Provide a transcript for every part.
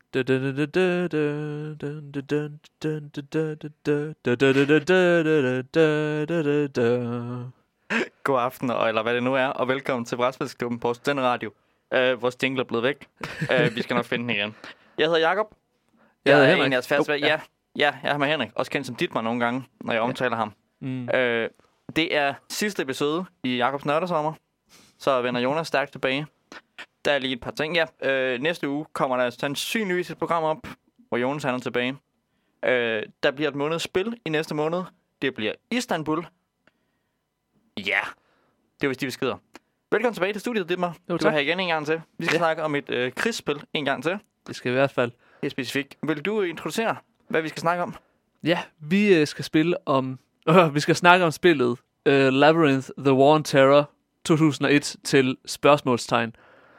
God aften, eller hvad det nu er, og velkommen til Brætspilsklubben på Studenteradio. Vores jingle er blevet væk. Vi skal nok finde den igen. Jeg hedder Jakob. Jeg hedder er Henrik. en af jeres faste ja, jeg er med Henrik. Også kendt som Dietmar nogle gange, når jeg omtaler ham. Det er sidste episode i Jakobs Nørdesommer. Så vender Jonas stærkt tilbage. Der er lige et par ting. Næste uge kommer der sandsynligvis et program op, hvor Jonas er tilbage. Der bliver et måneds spil i næste måned. Det bliver Istanbul. Ja, det var vist de beskeder. Velkommen tilbage til studiet, Dietmar. Du er her igen en gang til. Vi skal snakke om et krigsspil en gang til. Det skal i hvert fald. Helt specifikt. Vil du introducere, hvad vi skal snakke om? Ja, vi skal vi skal snakke om spillet Labyrinth: The War on Terror 2001 til spørgsmålstegn.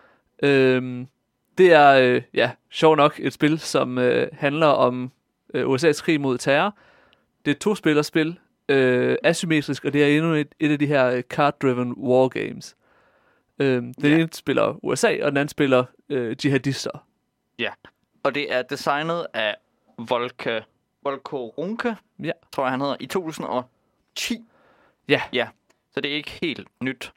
Det er sjovt nok et spil, som handler om USA's krig mod terror. Det er et to-spillerspil, asymmetrisk, og det er endnu et af de her card-driven wargames. Den ene spiller USA, og den anden spiller jihadister. Ja. Og det er designet af Volker Runke, tror jeg han hedder, i 2010. Ja. Så det er ikke helt nyt.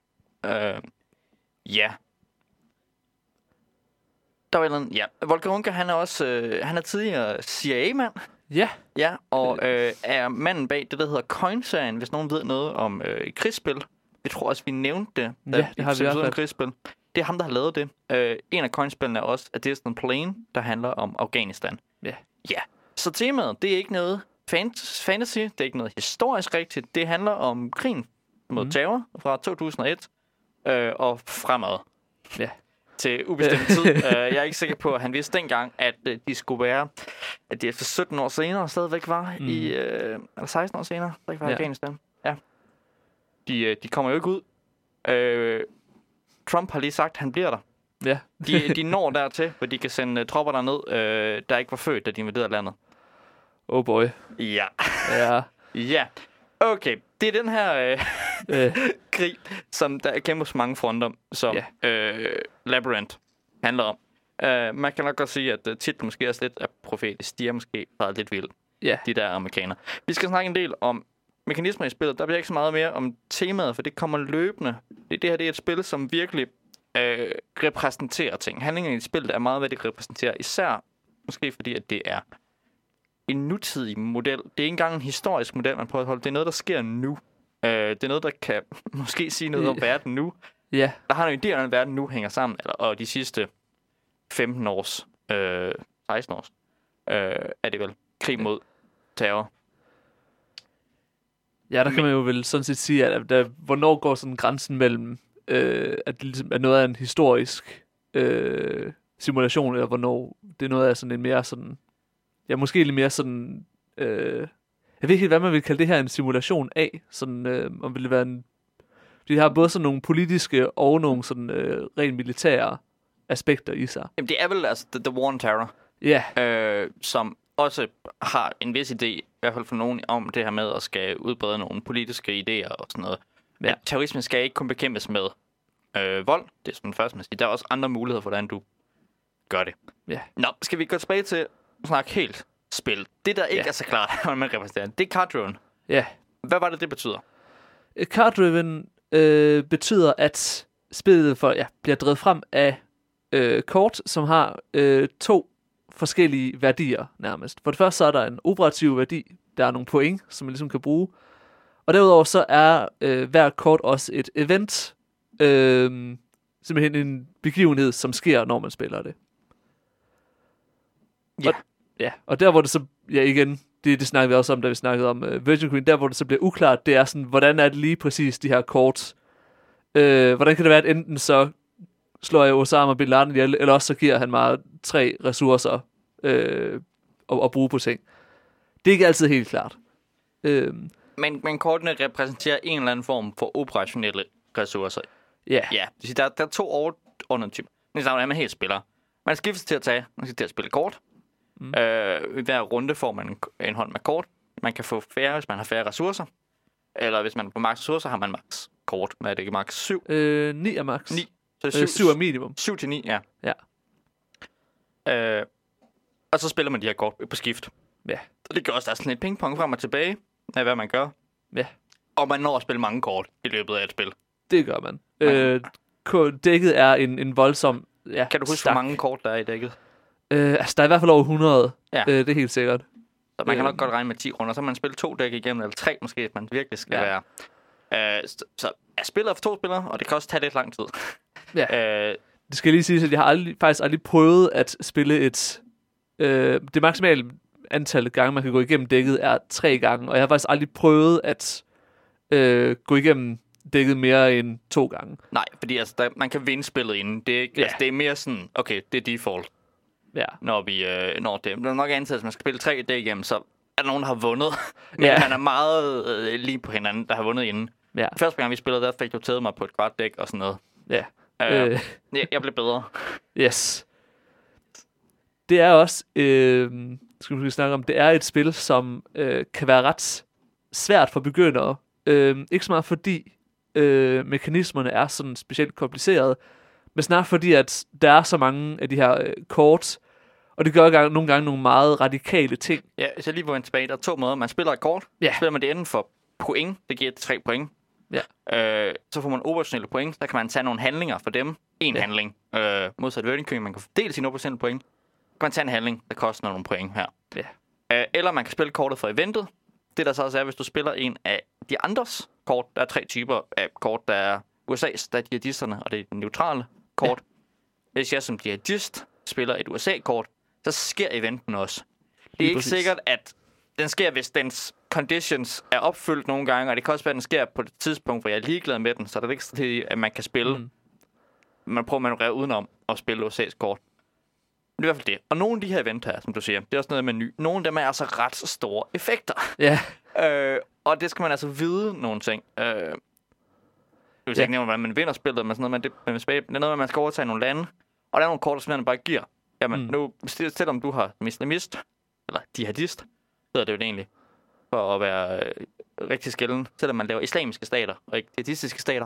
Der var en, Volker Runke, han er også han er tidligere CIA-mand. Ja, og er manden bag det, der hedder Coin-serien, hvis nogen ved noget om krigsspil. Jeg tror også, vi nævnte det. Det har vi i hvert fald. Krigsspil. Det er ham, der har lavet det. En af Coin-spillene er også A Distant Plane, der handler om Afghanistan. Ja. Så temaet, det er ikke noget fantasy, det er ikke noget historisk rigtigt. Det handler om krigen mod terror fra 2001 og fremad. Ja. Til ubestemt tid. Jeg er ikke sikker på, at han vidste dengang, at de skulle være, at de efter 17 år senere stadigvæk var i, eller 16 år senere, stadigvæk var i Afghanistan. Ja. De kommer jo ikke ud. Trump har lige sagt, at han bliver der. Ja. de når dertil, hvor de kan sende tropper derned, der ikke var født, da de invaderede landet. Oh boy. Ja. Ja. Okay, det er den her krig, som der kæmper på mange fronter, som Labyrinth handler om. Man kan nok godt sige, at titlen måske er lidt af profetisk. De er måske bare lidt vilde, de der amerikanere. Vi skal snakke en del om mekanismer i spillet. Der bliver ikke så meget mere om temaet, for det kommer løbende. Det her det er et spil, som virkelig repræsenterer ting. Handlingen i spillet er meget, hvad det repræsenterer. Især måske fordi, at det er en nutidig model. Det er ikke engang en historisk model, man prøver at holde. Det er noget, der sker nu. Det er noget, der kan måske sige noget om verden nu. Ja. Der har en idé om, at verden nu hænger sammen. Og de sidste 15 års, 16 års, er det vel krig mod terror. Ja, der kan man jo vel sådan set sige, at hvornår går sådan grænsen mellem, at noget er en historisk simulation, eller hvornår det er noget af sådan en mere sådan, måske lidt mere sådan, jeg ved ikke helt, hvad man vil kalde det her en simulation af, sådan, om vil det være en, de har både sådan nogle politiske og nogle sådan rent militære aspekter i sig. Jamen, det er vel altså The War on Terror, som også har en vis idé, i hvert fald for nogen, om det her med at skal udbrede nogle politiske idéer og sådan noget. Ja. At terrorisme skal ikke kun bekæmpes med vold, det er sådan den første, man siger. Der er også andre muligheder for, hvordan du gør det. Ja. Nå, skal vi gå tilbage til at snakke helt spil. Det, der ikke er så klart, hvordan man repræsenterer, det er card-driven. Ja. Hvad var det betyder? Card-driven betyder, at spillet bliver drevet frem af kort, som har to forskellige værdier nærmest. For det første så er der en operativ værdi, der er nogle point, som man ligesom kan bruge. Og derudover så er hver kort også et event, simpelthen en begivenhed, som sker, når man spiller det. Og der hvor det så, igen, det snakkede vi også om, da vi snakkede om Virgin Queen, der hvor det så bliver uklart, det er sådan, hvordan er det lige præcis de her kort? Hvordan kan det være, at enten så slår jeg Osama Bin Laden ihjel, eller også så giver han mig 3 ressourcer at bruge på ting. Det er ikke altid helt klart. Men kortene repræsenterer en eller anden form for operationelle ressourcer. Ja. Der er 2 overordnede typer. Det er man helt spiller. Man skifter til at spille kort. I hver runde får man en hånd med kort. Man kan få færre, hvis man har færre ressourcer. Eller hvis man er på max ressourcer, har man max kort. Hvad er det ikke? Max 7? 9 er max. 9. Så 7 er minimum. 7 til 9, ja. Og så spiller man de her kort på skift. Ja. Og det gør også, der er sådan et pingpong frem og tilbage af, hvad man gør. Ja. Og man når at spille mange kort i løbet af et spil. Det gør man. Dækket er en voldsom... Ja, kan du huske, hvor mange kort der er i dækket? Altså, der er i hvert fald over 100. Ja. Det er helt sikkert. Så man kan nok godt regne med 10 runder. Så man spiller 2 dæk igennem, eller 3 måske, hvis man virkelig skal være. Så jeg spiller for 2 spillere, og det kan også tage lidt lang tid. Ja. Det skal lige sige, at jeg har faktisk aldrig prøvet at spille et... det maksimale antal gange, man kan gå igennem dækket, er 3 gange. Og jeg har faktisk aldrig prøvet at gå igennem dækket mere end 2 gange. Nej, fordi altså, man kan vinde spillet inden. Det er, ikke, altså, det er mere sådan, okay, det er default. Ja. Når vi når det. Det er nok ansat, at man skal spille 3 dæk igennem, så er der nogen, der har vundet. Men man er meget lige på hinanden, der har vundet inden. Ja. Første gang, vi spillede, der fik du taget mig på et kvart dæk og sådan noget. Ja. Jeg blev bedre. Yes. Det er også, skal vi snakke om, det er et spil, som kan være ret svært for begyndere. Ikke så meget fordi mekanismerne er sådan specielt komplicerede, men snart fordi, at der er så mange af de her kort, og det gør nogle gange nogle meget radikale ting. Ja, hvis jeg lige vil vende tilbage, der er 2 måder. Man spiller et kort, spiller man det enten for point, det giver 3 point. Ja. Så får man operationelle point, der kan man tage nogle handlinger for dem. En handling, modsat Verdant King, man kan fordele sine operationelle point. Så kan man tage en handling, der koster nogle point her. Ja. Eller man kan spille kortet for eventet. Det der så også er, hvis du spiller en af de andres kort, der er 3 typer af kort, der er USA's, der er jihadisterne, og det er den neutrale kort. Ja. Hvis jeg som jihadist spiller et USA-kort, så sker eventen også. Det er ikke sikkert, at den sker, hvis dens conditions er opfyldt nogle gange, og det kan også være, at den sker på et tidspunkt, hvor jeg er ligeglad med den, så der er ikke til, at man kan spille. Man prøver at manøvrere udenom at spille USA's kort. Det er i hvert fald det. Og nogle af de her eventer her, som du siger, det er også noget med ny. Nogle af dem er altså ret store effekter. Ja. Og det skal man altså vide nogle ting. Jeg vil ikke nævne, hvordan man vinder spillet, men sådan noget, det er noget, man skal overtage nogle lande. Og der er nogle kort, som man bare giver. Jamen, nu, selvom du har islamist, eller jihadist, hedder det jo egentlig, for at være rigtig skælden, selvom man laver islamiske stater, og ikke jihadistiske stater.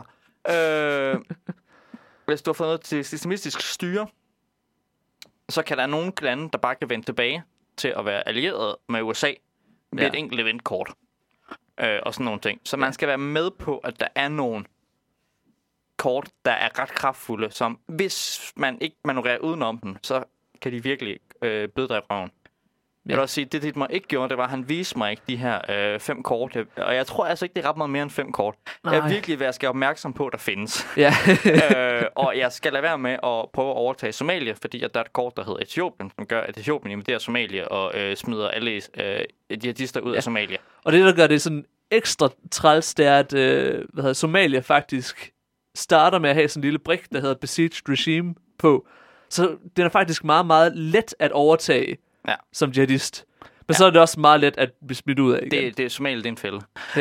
Hvis du har fået noget til islamistisk styre, så kan der nogle lande, der bare kan vende tilbage til at være allieret med USA med et enkelt eventkort. Og sådan nogle ting. Så man skal være med på, at der er nogle kort, der er ret kraftfulde, som hvis man ikke manøvrerer udenom dem, så kan de virkelig bløde dig i røven. Jeg vil også sige, det Dietmar ikke gjorde, det var, at han viste mig ikke de her 5 kort. Og jeg tror altså ikke, det er ret meget mere end 5 kort. Nej. Jeg er virkelig ved at skal opmærksom på, at der findes. Ja. Og jeg skal lade være med at prøve at overtage Somalia, fordi at der er et kort, der hedder Etiopien, som gør, at Etiopien invaderer Somalia og smider alle jihadister ud af Somalia. Og det, der gør det sådan ekstra træls, det er, at Somalia faktisk starter med at have sådan en lille brik, der hedder Besieged Regime på. Så den er faktisk meget, meget let at overtage som jihadist. Men så er det også meget let at blive smidt ud af igen. Det er Somalia, det er en fælde. Ja.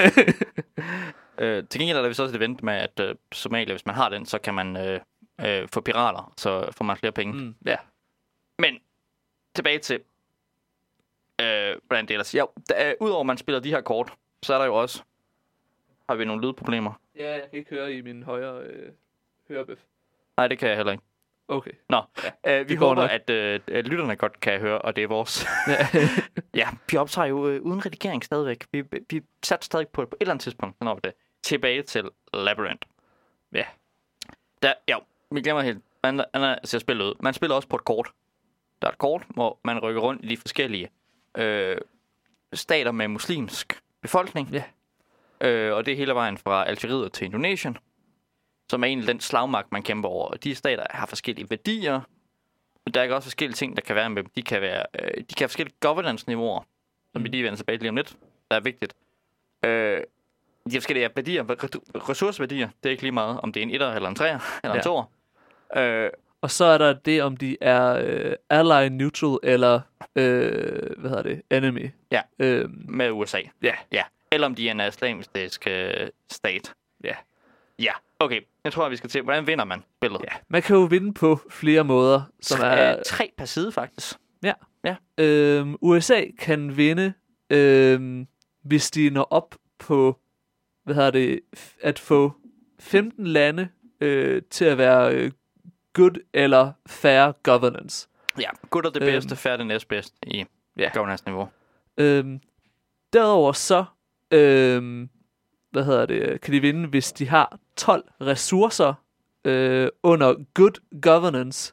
Til gengæld er der vist også et event med, at Somalia, hvis man har den, så kan man få pirater, så får man flere penge. Ja. Men tilbage til, hvordan det ellers. Ja, udover at man spiller de her kort, så er der jo også, har vi nogle lydproblemer. Ja, jeg kan ikke høre i min højre hørebøf. Nej, det kan jeg heller ikke. Okay. Nå, vi håber, at lytterne godt kan høre, og det er vores. Ja, vi optager jo uden redigering stadigvæk. Vi satte stadig på et eller andet tidspunkt, når det tilbage til Labyrinth. Ja. Vi glemmer helt. Man ser spillet ud. Man spiller også på et kort. Der er et kort, hvor man rykker rundt i de forskellige stater med muslimsk befolkning. Ja. Og det er hele vejen fra Algeriet til Indonesien, som er egentlig den slagmark, man kæmper over. De stater har forskellige værdier, og der er også forskellige ting, der kan være med dem. De kan have forskellige governance-niveauer, som vi lige vender tilbage lige om lidt, der er vigtigt. De har forskellige værdier, ressourceværdier, det er ikke lige meget, om det er en 1'er eller en 3'er, eller en 2'er. Og så er der det, om de er ally, neutral, eller, enemy. Ja, med USA. Ja. Eller om de er en islamisk stat. Ja, okay. Jeg tror, vi skal til, hvordan vinder man spillet? Ja, man kan jo vinde på flere måder. Som er 3 per side, faktisk. Ja. USA kan vinde, hvis de når op på, at få 15 lande til at være good eller fair governance. Ja, good er det bedste, fair det næstbedste i governance-niveau. Derudover så, kan de vinde, hvis de har 12 ressourcer under good governance.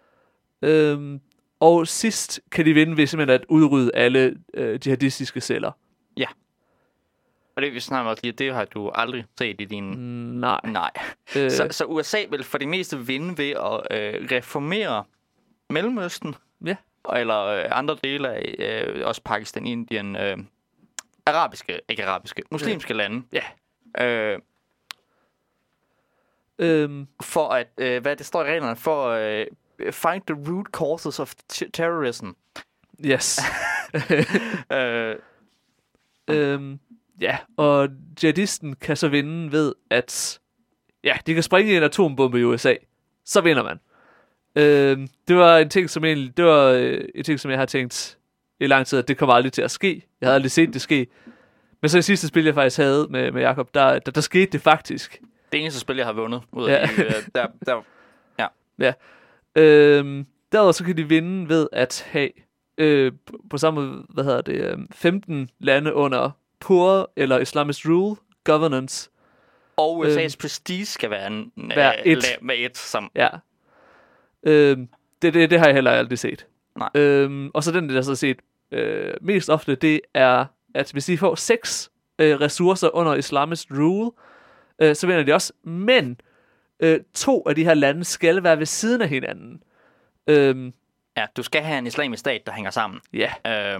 Og sidst kan de vinde ved simpelthen at udrydde alle jihadistiske celler. Ja. Og det vi snakker også lige, det har du aldrig set i din... Nej. Så USA vil for det meste vinde ved at reformere Mellemøsten. Ja. Eller andre dele af også Pakistan, Indien, muslimske lande. Ja. For at, hvad det står i reglerne, for find the root causes of terrorism. Yes. Ja, og jihadisten kan så vinde ved, at de kan springe en atombombe i USA. Så vinder man. Det var en ting, som jeg har tænkt i lang tid, at det kommer aldrig til at ske. Jeg havde aldrig set det ske. Men så i sidste spil, jeg faktisk havde med Jacob, der skete det faktisk. Det eneste spil, jeg har vundet ud af derudover så kan de vinde ved at have på samme 15 lande under poor eller Islamist rule governance. Og USA's prestige skal være med et som... Ja. Det har jeg heller aldrig set. Nej. Og så den, der så set mest ofte, det er, at hvis de får 6 ressourcer under Islamist rule, så vinder de også. Men 2 af de her lande skal være ved siden af hinanden. Ja, du skal have en islamisk stat, der hænger sammen. Ja.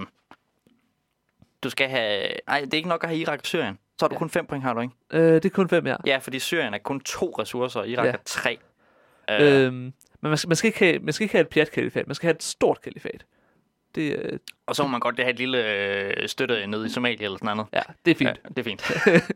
Du skal have... Nej, det er ikke nok at have Irak og Syrien. Så har du kun 5 point, har du ikke? Det er kun 5, ja. Ja, fordi Syrien er kun 2 ressourcer, og Irak er 3. Men man skal ikke have et pjat kalifat. Man skal have et stort kalifat. Og så må man godt have et lille støtte nede i Somalia eller sådan noget. Ja, det er fint. Ja, det er fint.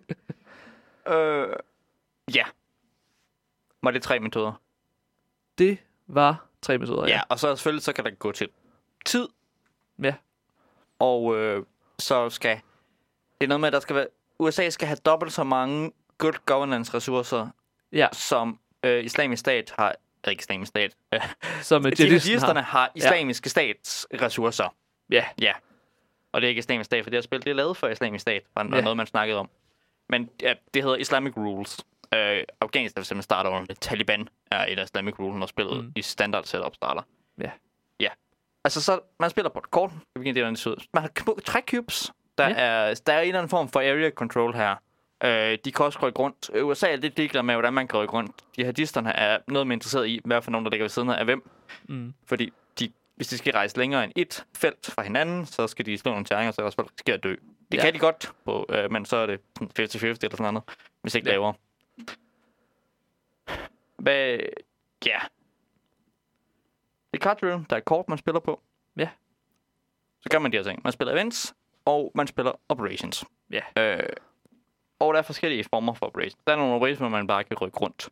Ja. Var det 3 metoder? Det var 3 metoder, ja. Og så selvfølgelig, så kan der gå til tid. Ja. Og så skal... Det er noget med, at der skal være... USA skal have dobbelt så mange good governance ressourcer, som islamisk stat har... Ikke islamisk stat. Som jihadisterne har islamiske stats ressourcer. Ja. Ja. Og det er ikke islamisk stat, for det her spil, det er lavet for islamisk stat. Var noget, man snakkede om. Men det hedder Islamic Rules. Afghanistan simpelthen starter under det. Taliban er et af Islamic Rules, når spillet i standard setup starter. Ja. Ja. Altså, så man spiller på et kort. Man har træk-cubes. Der er en eller anden form for area control her. De kan også rykke rundt. USA er lidt ligeglad med, hvordan man kan rykke rundt. Jihadisterne er noget mere interesseret i, hvad for nogen, der ligger ved siden af hvem. Fordi hvis de skal rejse længere end et felt fra hinanden, så skal de slå nogle terninger, så ellers sker at dø. Det kan de godt, men så er det 50-50 eller sådan noget, hvis ikke lavere. Ja. Det er card drill, der er et kort, man spiller på. Ja. Så gør man de her ting. Man spiller events, og man spiller operations. Ja. Og der er forskellige former for operations. Der er nogle operations, hvor man bare kan rykke rundt.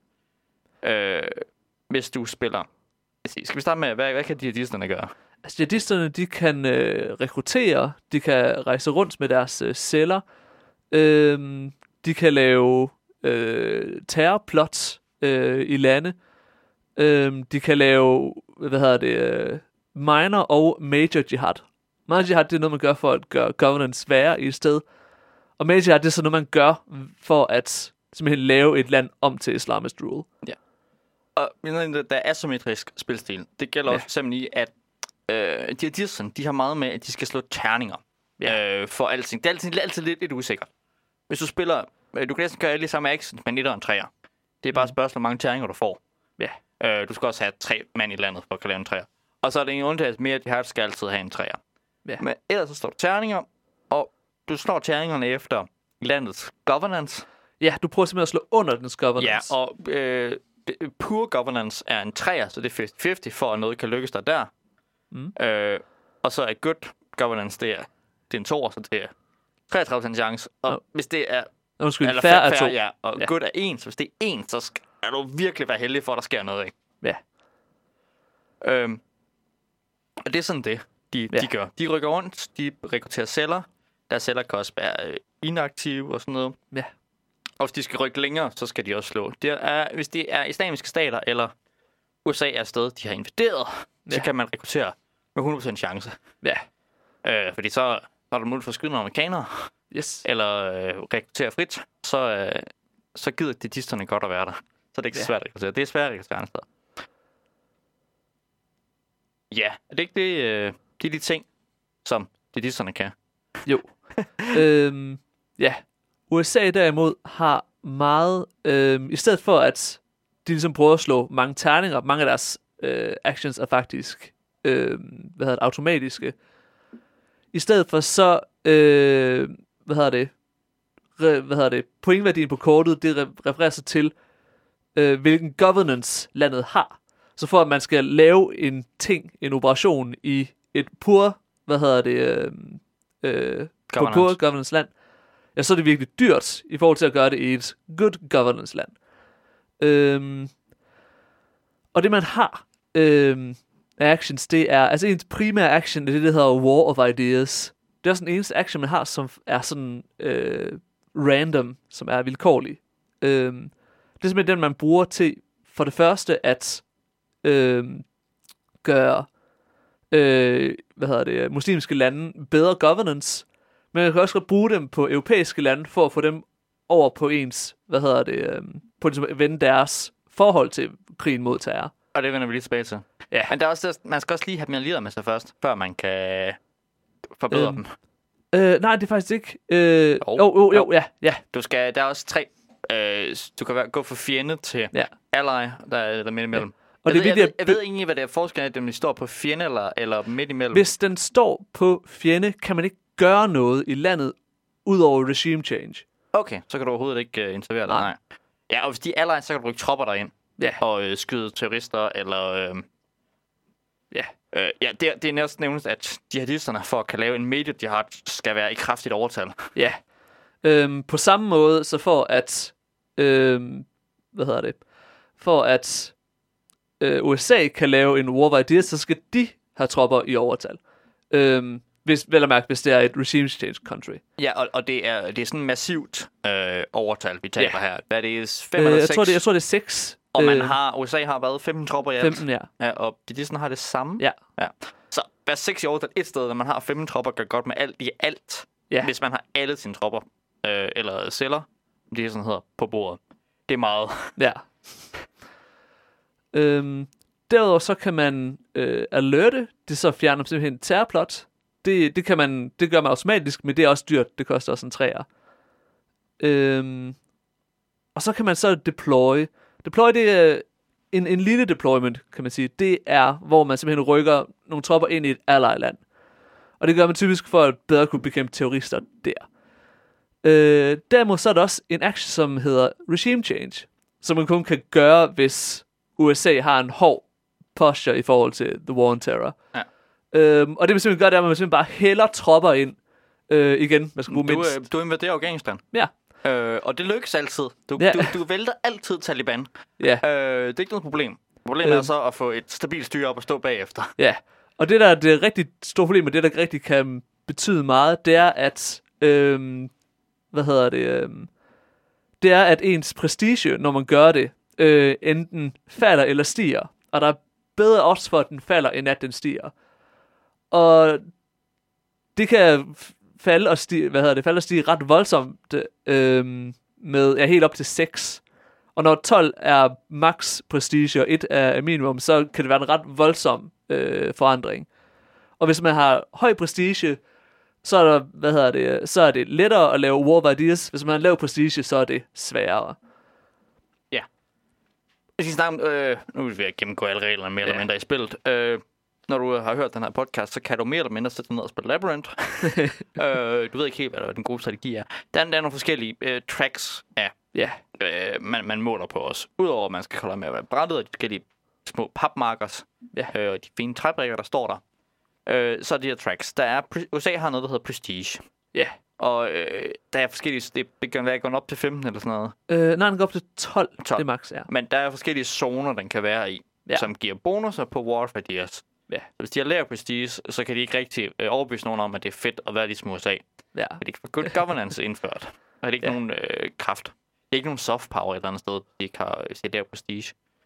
Hvis du spiller... Skal vi starte med, hvad kan jihadisterne gøre? Altså, jihadisterne, de kan rekruttere, de kan rejse rundt med deres celler, de kan lave terrorplots i lande, de kan lave, minor og major jihad. Minor jihad, det er noget, man gør for at gøre governance sværere i et sted, og major jihad, det er så noget, man gør for at simpelthen lave et land om til Islamist rule. Ja. Og der er asymmetrisk spilstil. Det gælder også simpelthen i, at jihadisterne, de har meget med, at de skal slå terninger for alting. Det er altid lidt usikkert. Hvis du spiller, du kan næsten gøre alle de samme actions med 1 og en 3'er. Det er bare et spørgsmål, hvor mange terninger du får. Ja. Du skal også have 3 mand i landet for at kunne lave en 3'er. Og så er det en undtagelse mere, at de skal altid have en 3'er. Ja. Men ellers så står der terninger, og du slår terningerne efter landets governance. Ja, du prøver simpelthen at slå under dens governance. Ja, og poor governance er en 3'er, så det er 50-50 for, at noget kan lykkes dig der. Og så er good governance, det er en 2'er, så det er 33% chance. Og hvis det er... fair er 2. Ja, og good er 1, så hvis det er 1, så skal du virkelig være heldig for, at der sker noget, ikke? Ja. Og det er sådan det, de gør. De rykker rundt, de rekrutterer celler. Deres celler kan også være inaktive og sådan noget. Ja. Og hvis de skal rykke længere, så skal de også slå. Hvis det er islamiske stater eller USA er et sted, de har invaderet, så kan man rekruttere med 100% chance. Ja. Fordi så er der mulighed for at skyde nogle amerikanere, eller rekruttere frit, så gider jihadisterne godt at være der. Så er det ikke så svært at rekruttere. Det er svært at rekruttere andre steder. Ja, er det ikke det, det er de ting, som jihadisterne kan? Jo. Ja. USA derimod har meget, i stedet for at de ligesom prøver at slå mange terninger, mange af deres actions er faktisk automatiske. I stedet for så pointværdien på kortet, det refererer sig til hvilken governance landet har. Så for at man skal lave en operation i et pur governance land, ja, så er det virkelig dyrt i forhold til at gøre det i et good governance land. Og det man har actions, det er, altså ens primære action, det er det, der hedder War of Ideas. Det er også den eneste action, man har, som er sådan random, som er vilkårlig. Det er simpelthen den, man bruger til, for det første, at gøre muslimske lande bedre governance, men man kan også godt bruge dem på europæiske lande, for at få dem over på ens, på at vende deres forhold til krigen mod terror. Og det vender vi lige tilbage til. Ja. Men der er også, man skal også lige have dem allierede med sig først, før man kan forbedre dem. Nej, det er faktisk ikke. Ja. Der er også 3. Du kan gå fra fjende til ally, der er midt imellem. Og jeg ved egentlig, hvad det er forskellen, om de står på fjende eller midt imellem. Hvis den står på fjende, kan man ikke gøre noget i landet, udover regime change. Okay, så kan du overhovedet ikke intervere dig. Nej. Ja, og hvis de er ally, så kan du rykke tropper derind. Ja. Og skyde terrorister, eller... det er næsten nævnt, at jihadisterne for at kan lave en major jihad, skal være i kraftigt overtal. Ja. På samme måde, så for at... For at USA kan lave en war of ideas, så skal de have tropper i overtal. Hvis det er et regime change country. Ja, og det er sådan massivt overtal, vi taler her. Hvad er det? 5 eller 6? Jeg tror, det er 6. Og USA har været 15 tropper i alt. 15, ja. Og de sådan har det samme. Ja. Så hver 6 i overtal et sted, når man har 15 tropper, gør godt med alt i alt. Ja. Hvis man har alle sine tropper, eller celler, det sådan hedder, på bordet. Det er meget. Ja. Derudover så kan man alerte, det så fjerner simpelthen terrorplot. Det gør man automatisk, men det er også dyrt. Det koster også en 3'er. Og så kan man så deploy. Deploy, det er en lille deployment, kan man sige. Det er, hvor man simpelthen rykker nogle tropper ind i et ally-land. Og det gør man typisk for at bedre kunne bekæmpe terrorister der. Derimod så er der også en action, som hedder regime change, som man kun kan gøre, hvis USA har en hård posture i forhold til the war on terror. Ja. Og det man simpelthen gør, det er, at man simpelthen bare hælder tropper ind igen. Man skal bruge mindst. Du invaderer Afghanistan. Ja. Og det lykkes altid. Du vælter altid Taliban. Ja. Det er ikke noget problem. Problemet er så at få et stabilt styre op og stå bagefter. Ja. Og det der er det rigtig store problem, og det der rigtig kan betyde meget, det er, at det er, at ens prestige, når man gør det, enten falder eller stiger. Og der er bedre odds for, at den falder, end at den stiger. Og det kan falde og stige ret voldsomt med helt op til 6. Og når 12 er max prestige, og 1 er minimum, så kan det være en ret voldsom forandring. Og hvis man har høj prestige, så er der, så er det lettere at lave war of ideas. Hvis man har lav prestige, så er det sværere. Ja. Jeg skal snakke om, nu vil jeg gennemgå alle reglerne mere eller mindre i spillet. Når du har hørt den her podcast, så kan du mere eller mindre sætte dig ned og spille Labyrinth. Du ved ikke helt, hvad den gode strategi er. Der er nogle forskellige tracks af, man måler på os. Udover at man skal holde med at være brættet af de forskellige små papmarkers, og de fine træbrikker, der står der. Så er de her tracks. USA har noget, der hedder Prestige. Ja. Og der er forskellige... Det kan være gå op til 15 eller sådan noget. Nej, den går op til 12. Det er max, ja. Men der er forskellige zoner, den kan være i, som giver bonusser på War of Ideas. Ja. Så hvis de har lavet Prestige, så kan de ikke rigtig overbevise nogen om, at det er fedt at være ligesom USA. Ja. Fordi det er good governance indført. Og det er ikke nogen kraft. Det er ikke nogen soft power et eller andet sted, de ikke har set der Prestige.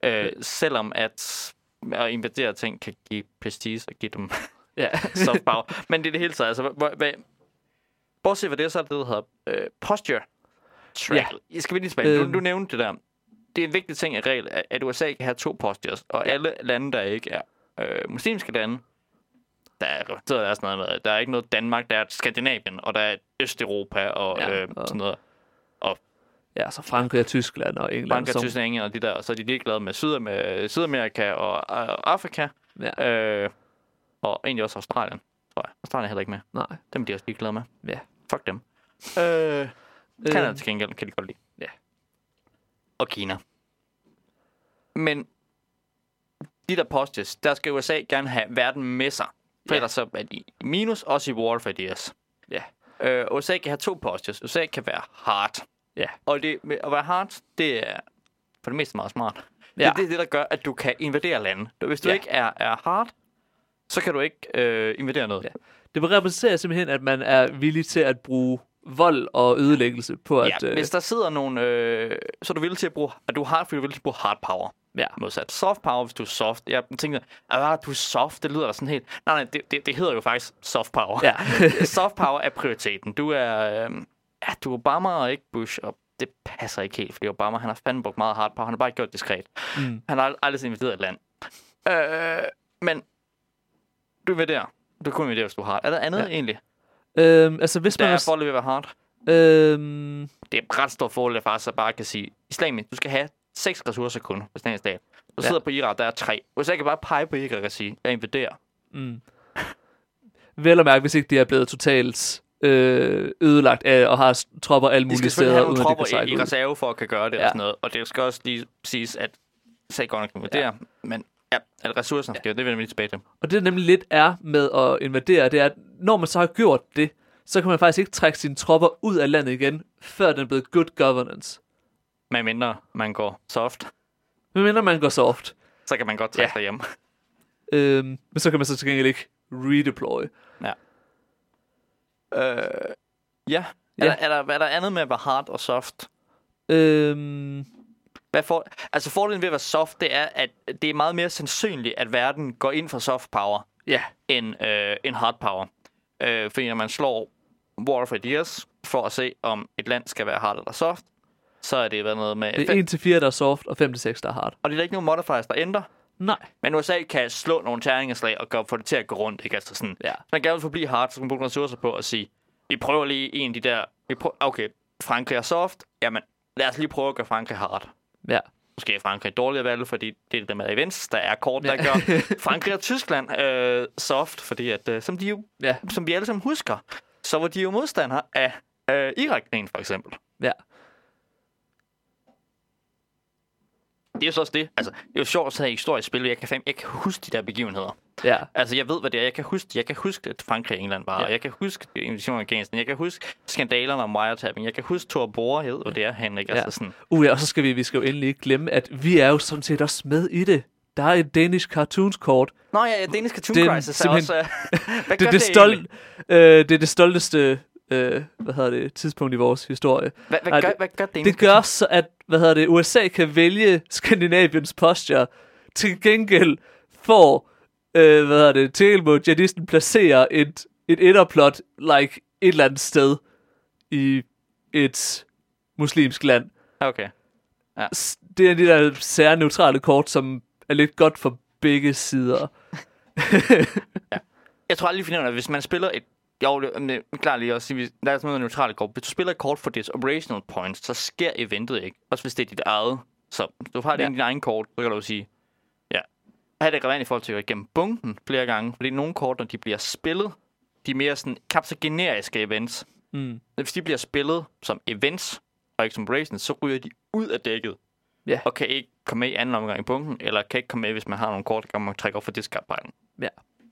Selvom at invadere ting kan give prestige og give dem soft power. Men det er det hele taget. Altså, bortset fra det, så er det, der hedder posture track. Jeg skal lige tilbage. Du nævnte det der. Det er en vigtig ting af regel, at USA kan have 2 postures, og alle lande, der ikke er muslimske lande, der er sådan noget med, der er ikke noget Danmark, der er Skandinavien, og der er Østeuropa og sådan noget. Og så Frankrig og Tyskland og England. Frankrig og Tyskland og England og de der, og så er de ligeglade med Sydamerika og Afrika. Ja. Og egentlig også Australien, tror jeg. Australien er heller ikke med. Nej. Dem er de også ligeglade med. Ja. Fuck dem. Canada til gengæld kan de godt lide. Ja. Og Kina. Men de der postures, der skal USA gerne have verden med sig. For ellers så er de minus, også i War of Ideas. Ja. USA kan have 2 postures. USA kan være hard. Ja. Og at være hard, det er for det meste meget smart. Ja. Det er det, der gør, at du kan invadere lande. Hvis du ikke er hard, så kan du ikke invadere noget. Ja. Det repræsenterer simpelthen, at man er villig til at bruge vold og ødelæggelse på at... hvis der sidder nogen... så er du villig til at bruge... At du er hard, fordi du er villig til at bruge hard power. Ja. Modsat soft power, hvis du er soft. Jeg tænker, du er soft, det lyder da sådan helt... Nej, det hedder jo faktisk soft power. Ja. Soft power er prioriteten. Du er Obama og ikke Bush, og det passer ikke helt, fordi Obama, han har fandme brugt meget hard power. Han har bare ikke gjort det diskret. Han har aldrig invaderet et land. Men du invaderer. Du kunne invadere, hvis du er hard. Er der andet egentlig? Altså, hvis man... Der er fordel ved at være hard. Det er ret stor fordel, faktisk, at bare kan sige, Islamisk, du skal have 6 ressourcer kun på sådan en stat. Du sidder på Irak, der er 3. Hvis jeg kan bare pege på Irak og sige, jeg invaderer. Vel at mærke, hvis ikke de er blevet totalt ødelagt af, og har tropper alle mulige steder. De skal selvfølgelig have nogle tropper i reserve for at kan gøre det og sådan noget. Og det skal også lige siges, at sag godt nok kan invadere, men at ressourcerne skal, det vil jeg lige tilbage til. Og det nemlig lidt er med at invadere, det er, at når man så har gjort det, så kan man faktisk ikke trække sine tropper ud af landet igen, før den er blevet good governance. Medmindre man går soft. Så kan man godt trække sig hjem. Men så kan man så til gengæld ikke redeploy. Ja. Er der andet med at være hard og soft? Fordelen ved at være soft, det er, at det er meget mere sandsynligt, at verden går ind for soft power end hard power. Fordi når man slår War of Ideas for at se, om et land skal være hard eller soft, så er det været noget med... Det er 1-4, der er soft, og 5-6, der er hard. Og det er ikke nogen modifiers, der ændrer. Nej. Men USA kan slå nogle terningeslag og få det til at gå rundt, ikke? Altså sådan, man gerne vil forblive hard, så kan man bruge ressourcer på at sige, vi prøver lige en af de der... Okay, Frankrig er soft, jamen lad os lige prøve at gøre Frankrig hard. Ja. Måske er Frankrig dårligere valg, fordi det er det med events, der er kort, der gør Frankrig og Tyskland soft, fordi at, som vi alle sammen husker, så var de jo modstandere af Irak-krigen, for eksempel. Ja. Det er jo så også det. Altså, det er jo sjovt at have historisk spil, jeg kan huske de der begivenheder. Ja. Altså, jeg ved, hvad det er. Jeg kan huske at Frankrig og England var, og jeg kan huske invasionen af Afghanistan. Jeg kan huske skandalerne om wiretapping. Jeg kan huske Thor Bore, og det er Henrik. Altså sådan. Og så skal vi skal jo endelig ikke glemme, at vi er jo sådan set også med i det. Der er et Danish Cartoons kort. Nå ja, Danish Cartoon Crisis er også... Hvad gør det er det stolteste tidspunkt i vores historie. Hvad gør det? Det gør så, at USA kan vælge Skandinaviens posture. Til gengæld får Tegelmo jihadisten placerer et etterplot et eller andet sted i et muslimsk land. Okay. Ja. Det er de der sære neutrale kort, som er lidt godt for begge sider. Ja. Jeg tror aldrig, at hvis man spiller et... Jo, det er klart lige at sige, der er sådan noget neutrale kort. Hvis du spiller et kort for dets operational points, så sker eventet ikke. Også hvis det er dit eget. Så du har det din egen kort, så kan du sige... Her er det relevant i forhold til at gå igennem bunken flere gange, fordi nogle kort, når de bliver spillet, de er mere sådan generiske events. Hvis de bliver spillet som events, og ikke som operations, så ryger de ud af dækket, og kan ikke komme med i anden omgang i bunken, eller kan ikke komme med, hvis man har nogle kort, der kan man trække op for discard-pakken. Ja.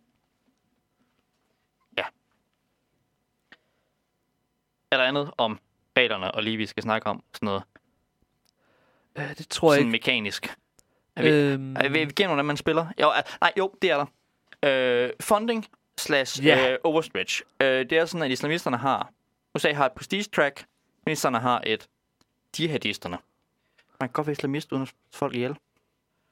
Er der andet om reglerne, og lige vi skal snakke om sådan noget? Det tror jeg sådan ikke. Mekanisk. Vi gennem, hvordan man spiller? Jo, det er der. Funding / overstretch. Det er sådan, at islamisterne har... USA har et prestige track, ministerne har et jihadisterne. Man kan godt være islamist uden at folk ihjel.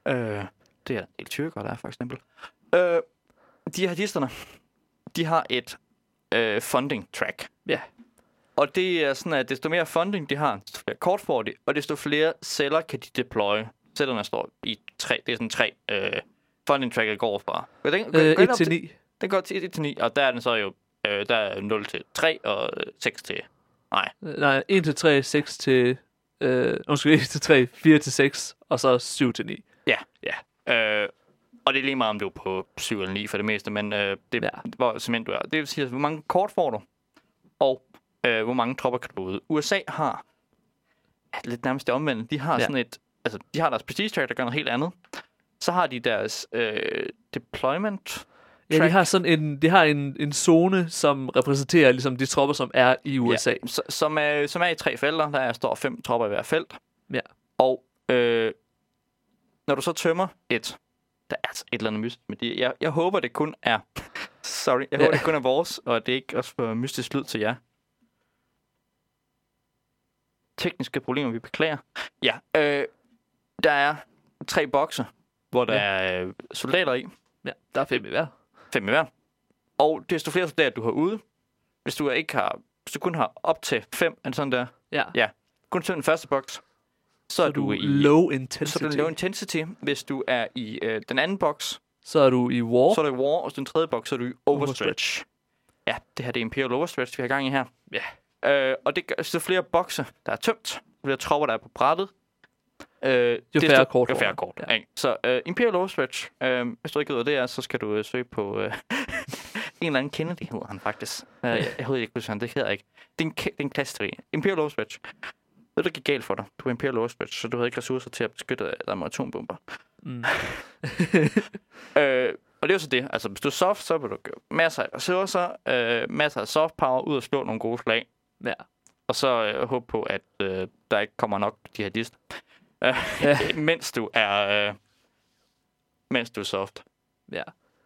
Det er en del tyrkere, der er for eksempel. De jihadisterne, de har et funding track. Ja. Og det er sådan, at desto mere funding de har, desto flere kort får de, og desto flere celler kan de deploye. Cellerne står i 3, det er sådan 3 funding tracket går fra. 1 til 9. Den går til 1 til 9, og der er den så jo, der er 0 til 3 og 6 til... Nej, 1 til 3, 6 til... 1 til 3, 4 til 6, og så 7 til 9. Ja. Og det er lige meget, om du er på 7 eller 9 for det meste, men det er, hvor simpelthen du er. Det vil sige, hvor mange kort får du, og hvor mange tropper kan du ud. USA har lidt nærmest det omvendte. De har sådan et... Altså, de har deres prestige track, der gør noget helt andet. Så har de deres deployment. Ja, de har sådan en zone, som repræsenterer ligesom de tropper, som er i USA. Ja, som er i 3 felter. Der står 5 tropper i hver felt. Ja. Og når du så tømmer et... Der er altså et eller andet mystisk med det. Jeg håber, det kun er... Sorry. Jeg håber, det kun er vores, og det er ikke også for mystisk lyd til jer. Tekniske problemer, vi beklager. Ja, der er 3 bokse, hvor der er soldater i. Ja, der er 5 i hver. 5 i hver. Og desto flere soldater, du har ude, hvis du kun har op til 5, en sådan der. Ja. Kun til den første boks. Så er du i low intensity. Så er du low intensity. Hvis du er i den anden boks, så er du i war. Så er du i war, og den tredje boks, så er du i overstretch. Ja, det her det er Imperial Overstretch, vi har gang i her. Ja. Og det gør så flere bokse, der er tømt, flere tropper, der er på brættet. Jo færre kort. Jo færre kort. Ja. Så Imperial Overstretch, hvis du ikke ved, hvad det er, så skal du søge på en eller anden Kennedy, hedder han faktisk. Jeg ved ikke, hvad det hedder ikke. Det er en klasse Imperial Overstretch. Ved du, det gik galt for dig? Du er Imperial Overstretch, så du havde ikke ressourcer til at beskytte dig mod atombomber. Og det er jo så det. Altså, hvis du er soft, så vil du gøre masser af ressourcer, masser af soft power, ud og slå nogle gode slag. Ja. Og så håbe på, at der ikke kommer nok jihadister. Mens du er soft. Ja.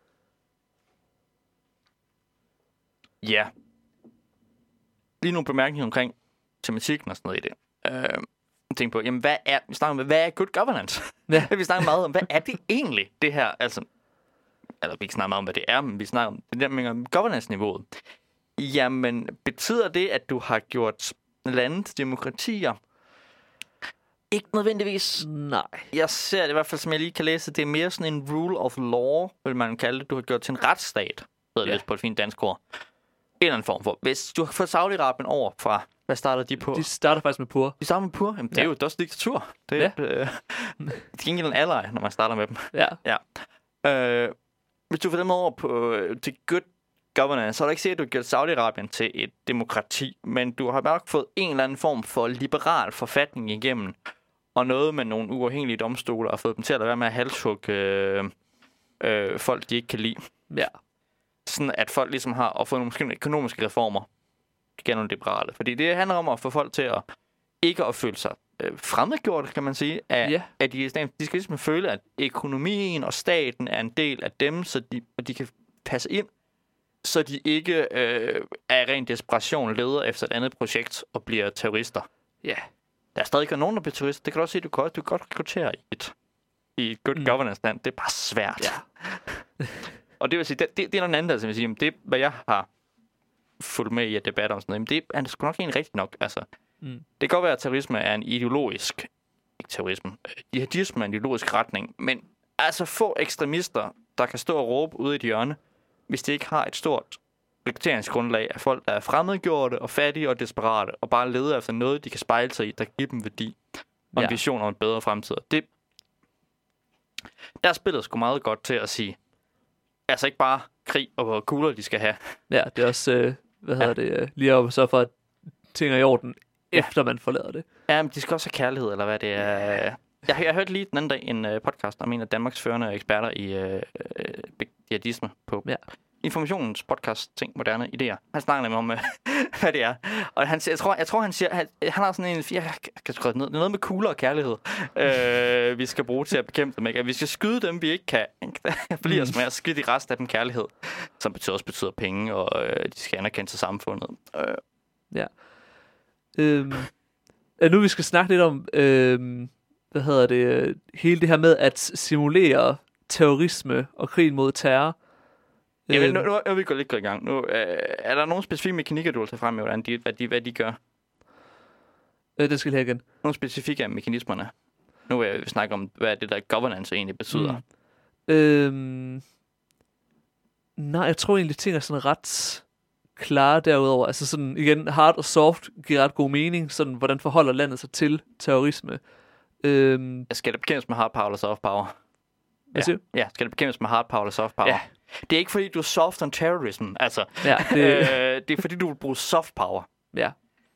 Ja. Lige nogle bemærkninger omkring tematikken og sådan noget i det. Tænk på, jamen vi snakker om, hvad er good governance? Ja. Vi snakker meget om, hvad er det egentlig, det her? Altså, eller vi ikke snakker meget om, hvad det er, men vi snakker om det der med governance-niveauet. Jamen, betyder det, at du har gjort landet demokratier? Ikke nødvendigvis. Nej. Jeg ser det i hvert fald, som jeg lige kan læse, det er mere sådan en rule of law, vil man kalde det. Du har gjort til en retsstat, hedder det på et fint dansk ord. En eller anden form for. Hvis du har fået Saudi-Arabien over fra, hvad starter de på? De starter faktisk med pur. De starter med pur? Jamen, det er jo også diktatur. Det er til gengæld en ally, når man starter med dem. Ja. Hvis du får dem over på til good governance, så er det ikke sikkert, at du har gjort Saudi-Arabien til et demokrati, men du har nok fået en eller anden form for liberal forfatning igennem, og noget med nogle uafhængige domstole, og fået dem til at lade være med at halshugge folk, de ikke kan lide. Ja. Sådan at folk ligesom har fået nogle måske økonomiske reformer gennem liberale. Fordi det handler om at få folk til at ikke at føle sig fremmedgjort, kan man sige, at de skal ligesom føle, at økonomien og staten er en del af dem, så de kan passe ind, så de ikke af ren desperation leder efter et andet projekt og bliver terrorister. Ja. Der er stadig nogen, der bliver terrorister. Det kan du også sige, du kan godt rekruttere i et good governance land. Det er bare svært. Ja. Og det vil sige, det er noget andet, altså, vil sige, det hvad jeg har fulgt med i at debatte om sådan noget, men det er sgu nok egentlig rigtigt nok. Altså, det kan godt være, at terrorisme er en ideologisk, ikke terrorisme, jihadisme er en ideologisk retning, men altså få ekstremister, der kan stå og råbe ude i et hjørne, hvis de ikke har et stort rekrutteringsgrundlag af folk, der er fremmedgjorte og fattige og desperate, og bare leder efter noget, de kan spejle sig i, der giver dem værdi og en vision om en bedre fremtid. Der spiller sgu meget godt til at sige, altså ikke bare krig og kugler, de skal have. Ja, det er også, lige at sørge for, at ting er i orden, efter man forlader det. Ja, men de skal også have kærlighed, eller hvad det er. Jeg hørte lige den anden dag en podcast om en af Danmarks førende eksperter i jihadisme på Informationens podcast, ting, moderne idéer. Han snakker nemlig om, hvad det er. Og jeg tror han siger, han har sådan en, jeg kan skrive det ned, det er noget med kugler og kærlighed, vi skal bruge til at bekæmpe dem. Ikke? At vi skal skyde dem, vi ikke kan. Blive os med at skyde de resten af dem kærlighed, som også betyder penge, og de skal anerkende til samfundet. Ja. Nu vi skal snakke lidt om, hele det her med at simulere terrorisme og krig mod terror. Ja, nu er vi gået lidt i gang. Nu, er der nogle specifikke mekanikker, du vil tage frem med, hvad de gør? Det skal jeg igen. Nogle specifikke af mekanismerne. Nu vil jeg snakke om, hvad det der governance egentlig betyder. Nej, jeg tror egentlig, ting er sådan ret klare derudover. Altså sådan, igen, hard og soft giver ret god mening. Sådan, hvordan forholder landet sig til terrorisme? Skal det bekæmpes med hard power eller soft power? Ja, skal det bekæmpes med hard power eller soft power? Ja. Det er ikke fordi, du er soft on terrorism. Altså, det er fordi, du vil bruge soft power. Ja.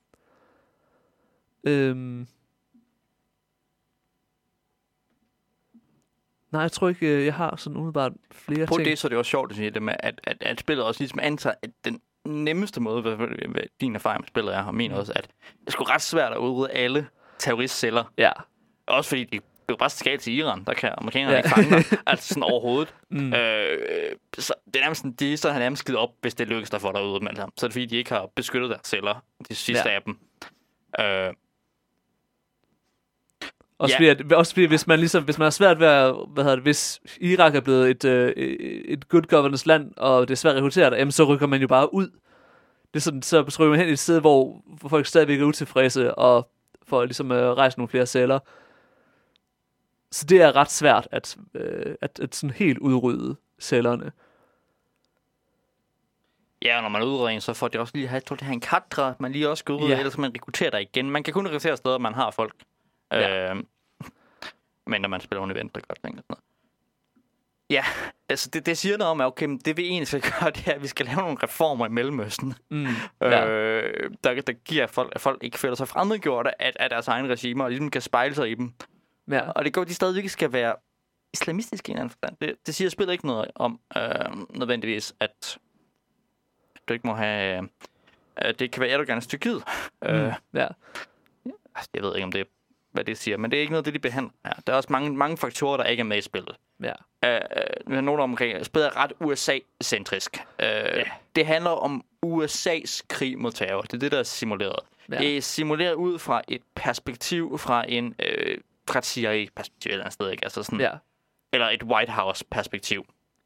Nej, jeg tror ikke, jeg har sådan umiddelbart flere ting. Det, så det er også sjovt at sige det med, at spillet også ligesom antager, at den nemmeste måde, hvad din erfaring med spillet er, og min også, at det er sgu ret svært at udrydde alle terroristceller. Ja. Også fordi de er bare skalt til Iran, der kan amerikanerne ikke fange dig, altså sådan overhovedet. Så det er nærmest sådan, så har nærmest skidt op, hvis det lykkes der for dig ud med dem. Så er det fordi, de ikke har beskyttet deres celler, de sidste af dem. Også fordi hvis man har svært ved at, hvis Irak er blevet et good governance land, og det er svært at rekruttere det, så rykker man jo bare ud. Det er sådan, så rykker man hen i et sted, hvor folk stadigvæk er utilfredse, og får ligesom rejse nogle flere celler. Så det er ret svært at sådan helt udrydde cellerne. Ja, og når man udrydder en, så får det også lige have en kadre, man lige også skal udrydde, ellers man rekrutterer dig igen. Man kan kun rekruttere steder, man har folk. Men når man spiller un event, der gør det noget. Ja, altså det siger noget om, at okay, det vi egentlig skal gøre, det er, at vi skal lave nogle reformer i Mellemøsten. Der giver folk, at folk ikke føler sig fremmedgjorte af deres egne regimer, og ligesom kan spejle sig i dem. Ja. Og det går, de stadig ikke skal være islamistiske i en anden forstand. Det siger spillet ikke noget om, nødvendigvis, at du ikke må have... det kan være Erdogans Tyrkiet. Jeg ved ikke, om det hvad det siger, men det er ikke noget, det de behandler. Ja, der er også mange faktorer, der ikke er med i spillet. Ja. Vi har nogle omkring, spillet er ret USA-centrisk. Det handler om USA's krig mod terror. Det er det, der er simuleret. Ja. Det er simuleret ud fra et perspektiv fra en fra et CIA-perspektiv et eller andet sted, ikke? Altså sådan, eller et White House-perspektiv.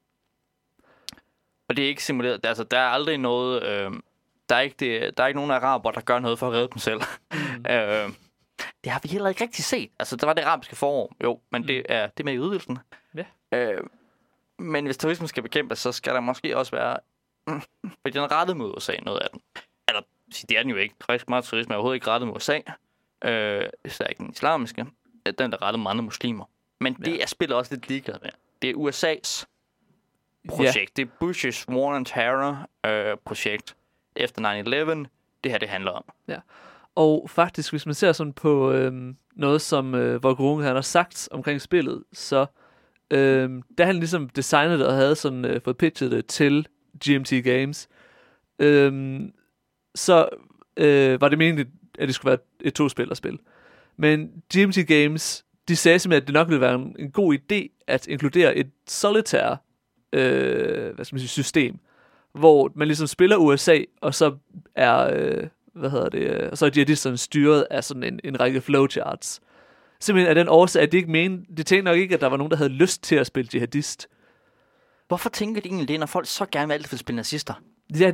Og det er ikke simuleret. Altså, der er aldrig noget... der er ikke nogen araber, der gør noget for at redde dem selv. Det har vi heller ikke rigtig set. Altså, der var det arabiske forår, jo, men det er med i udvidelsen. Ja. Men hvis terrorismen skal bekæmpes, så skal der måske også være... fordi den er rettet mod USA, noget af den. Eller, det er den jo ikke. Faktisk meget terrorisme er overhovedet ikke rettet mod USA. Især ikke den islamiske. Den er rettet mod andre muslimer. Men det er spillet også lidt ligeglad med. Det er USA's projekt. Det er Bush's War on Terror projekt efter 9/11. Det her, det handler om. Ja. Og faktisk, hvis man ser sådan på noget, som Volker han har sagt omkring spillet, så da han ligesom designede det og havde sådan fået pitchet det til GMT Games, så var det meningen, at det skulle være et 2-spillerspil. Men GMT Games, de sagde simpelthen, at det nok ville være en god idé at inkludere et solitaire system, hvor man ligesom spiller USA, og så er... og så er jihadisterne styret af sådan en række flowcharts. Simpelthen af den årsag, at de tænkte nok ikke, at der var nogen, der havde lyst til at spille jihadist. Hvorfor tænker de egentlig det, når folk så gerne vil altid spille nazister? Ja.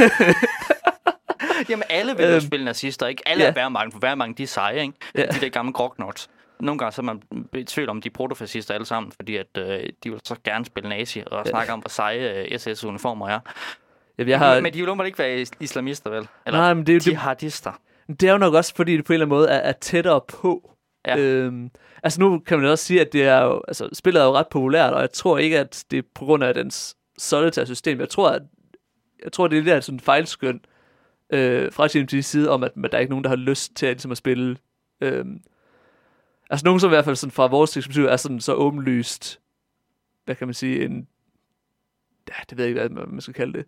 Jamen, alle vil spille nazister, ikke? Alle er værmagten, for værmagten, de er seje, ikke? Ja. De der gamle grognots. Nogle gange så er man i tvivl om, de er protofascister alle sammen, fordi at, de vil så gerne spille nazi og snakke om, hvor seje SS-uniformer er. Men de vil ikke være islamister, vel? Eller nej, men jihadister. Det er jo nok også, fordi det på en eller anden måde er tættere på. Ja. Altså nu kan man også sige, at det er jo, altså, spillet er jo ret populært, og jeg tror ikke, at det er på grund af dens solitaire-system. Jeg tror, det er lidt af sådan en fejlskøn fra GMT's side, om at der er ikke nogen, der har lyst til ligesom at spille. Altså nogen, som i hvert fald sådan, fra vores perspektiv er sådan så åbenlyst, hvad kan man sige, det ved jeg ikke, hvad man skal kalde det.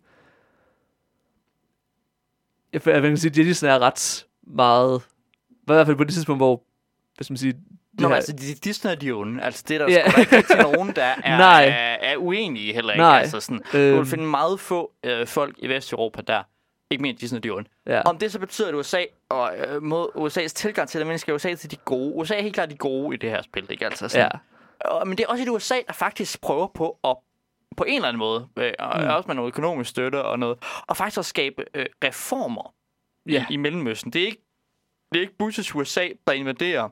Jeg kan sige, at Jedi er ret meget... I hvert fald på det tidspunkt, hvor... Hvad skal man sige... Altså, Disney er de onde. Altså, det er der sgu da ikke rigtig nogen, der er uenige heller ikke. Altså, sådan, du vil finde meget få folk i Vesteuropa, der ikke mere Disney, de er onde. Ja. Om det så betyder, at USA og mod USA's tilgang til det mennesker, USA til de gode. USA er helt klart de gode i det her spil, ikke? Altså sådan. Ja. Men det er også et USA, der faktisk prøver på en eller anden måde, også med noget økonomisk støtte og noget, og faktisk at skabe reformer i Mellemøsten. Det er ikke Bush's USA, der invaderer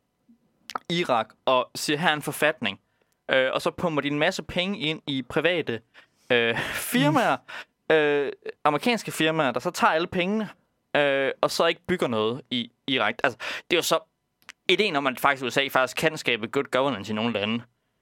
Irak og siger, her er en forfatning, og så pumper de en masse penge ind i private firmaer, amerikanske firmaer, der så tager alle pengene, og så ikke bygger noget i Irak. Altså, det er jo så ideen om, at faktisk USA faktisk kan skabe good governance i nogle lande,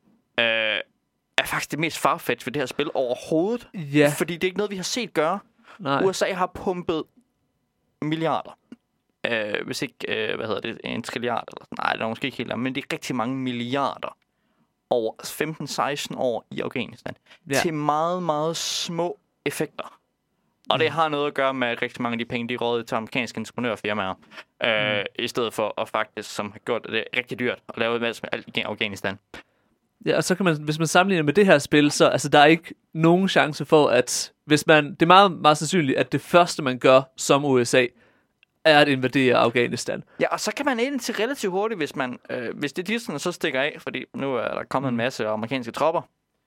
er faktisk det mest farfetched ved det her spil overhovedet. Ja. Fordi det er ikke noget, vi har set gøre. Nej. USA har pumpet milliarder. Hvis ikke, en trilliard eller sådan. Nej, det er måske ikke helt, men det er rigtig mange milliarder over 15-16 år i Afghanistan. Ja. Til meget, meget små effekter. Og det har noget at gøre med, at rigtig mange af de penge, de rådede til amerikanske entreprenørfirmaer, i stedet for at faktisk, som har gjort det rigtig dyrt at lave med alt i Afghanistan. Ja, og så kan man, hvis man sammenligner med det her spil, så altså, der er ikke nogen chance for, at hvis man, det er meget, meget sandsynligt, at det første, man gør som USA, er at invadere Afghanistan. Ja, og så kan man ind til relativt hurtigt, hvis det Disney så stikker af, fordi nu er der kommet en masse amerikanske tropper,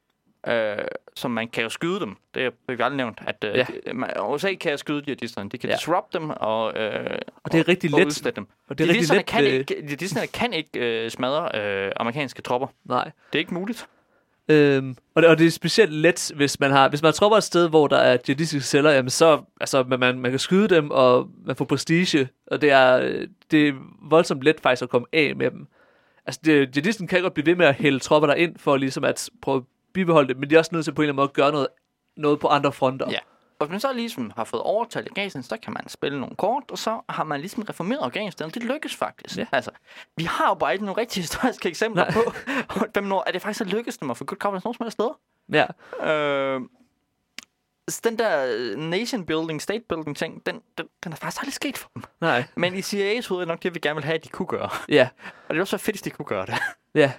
som man kan jo skyde dem. Det har vi aldrig nævnt, at USA kan jo skyde de her Disney. De kan disrupt dem og det er rigtig let. Dem. Og det er rigtig let. Disney kan ikke smadre amerikanske tropper. Nej. Det er ikke muligt. Og det er specielt let, hvis man har tropper et sted, hvor der er jihadistiske celler, jamen så altså, man kan skyde dem, og man får prestige, og det er voldsomt let faktisk at komme af med dem. Altså, jihadisten kan godt blive ved med at hælde tropper derind, for ligesom at prøve at bibeholde det, men de er også nødt til på en eller anden måde at gøre noget på andre fronter. Ja. Og hvis man så ligesom har fået overtalt Afghanistan, så kan man spille nogle kort, og så har man ligesom reformeret Afghanistan, og det lykkes faktisk. Ja. Altså, vi har jo bare ikke nogle rigtig historiske eksempler på, at det faktisk er lykkes dem at få good coverage nogle små steder. Ja. Den der nation building, state building ting, den er faktisk aldrig sket for dem. Nej. Men i CIA's hoved er nok det, vi gerne vil have, at de kunne gøre. Ja. Og det er også så fedt, hvis de kunne gøre det. Ja.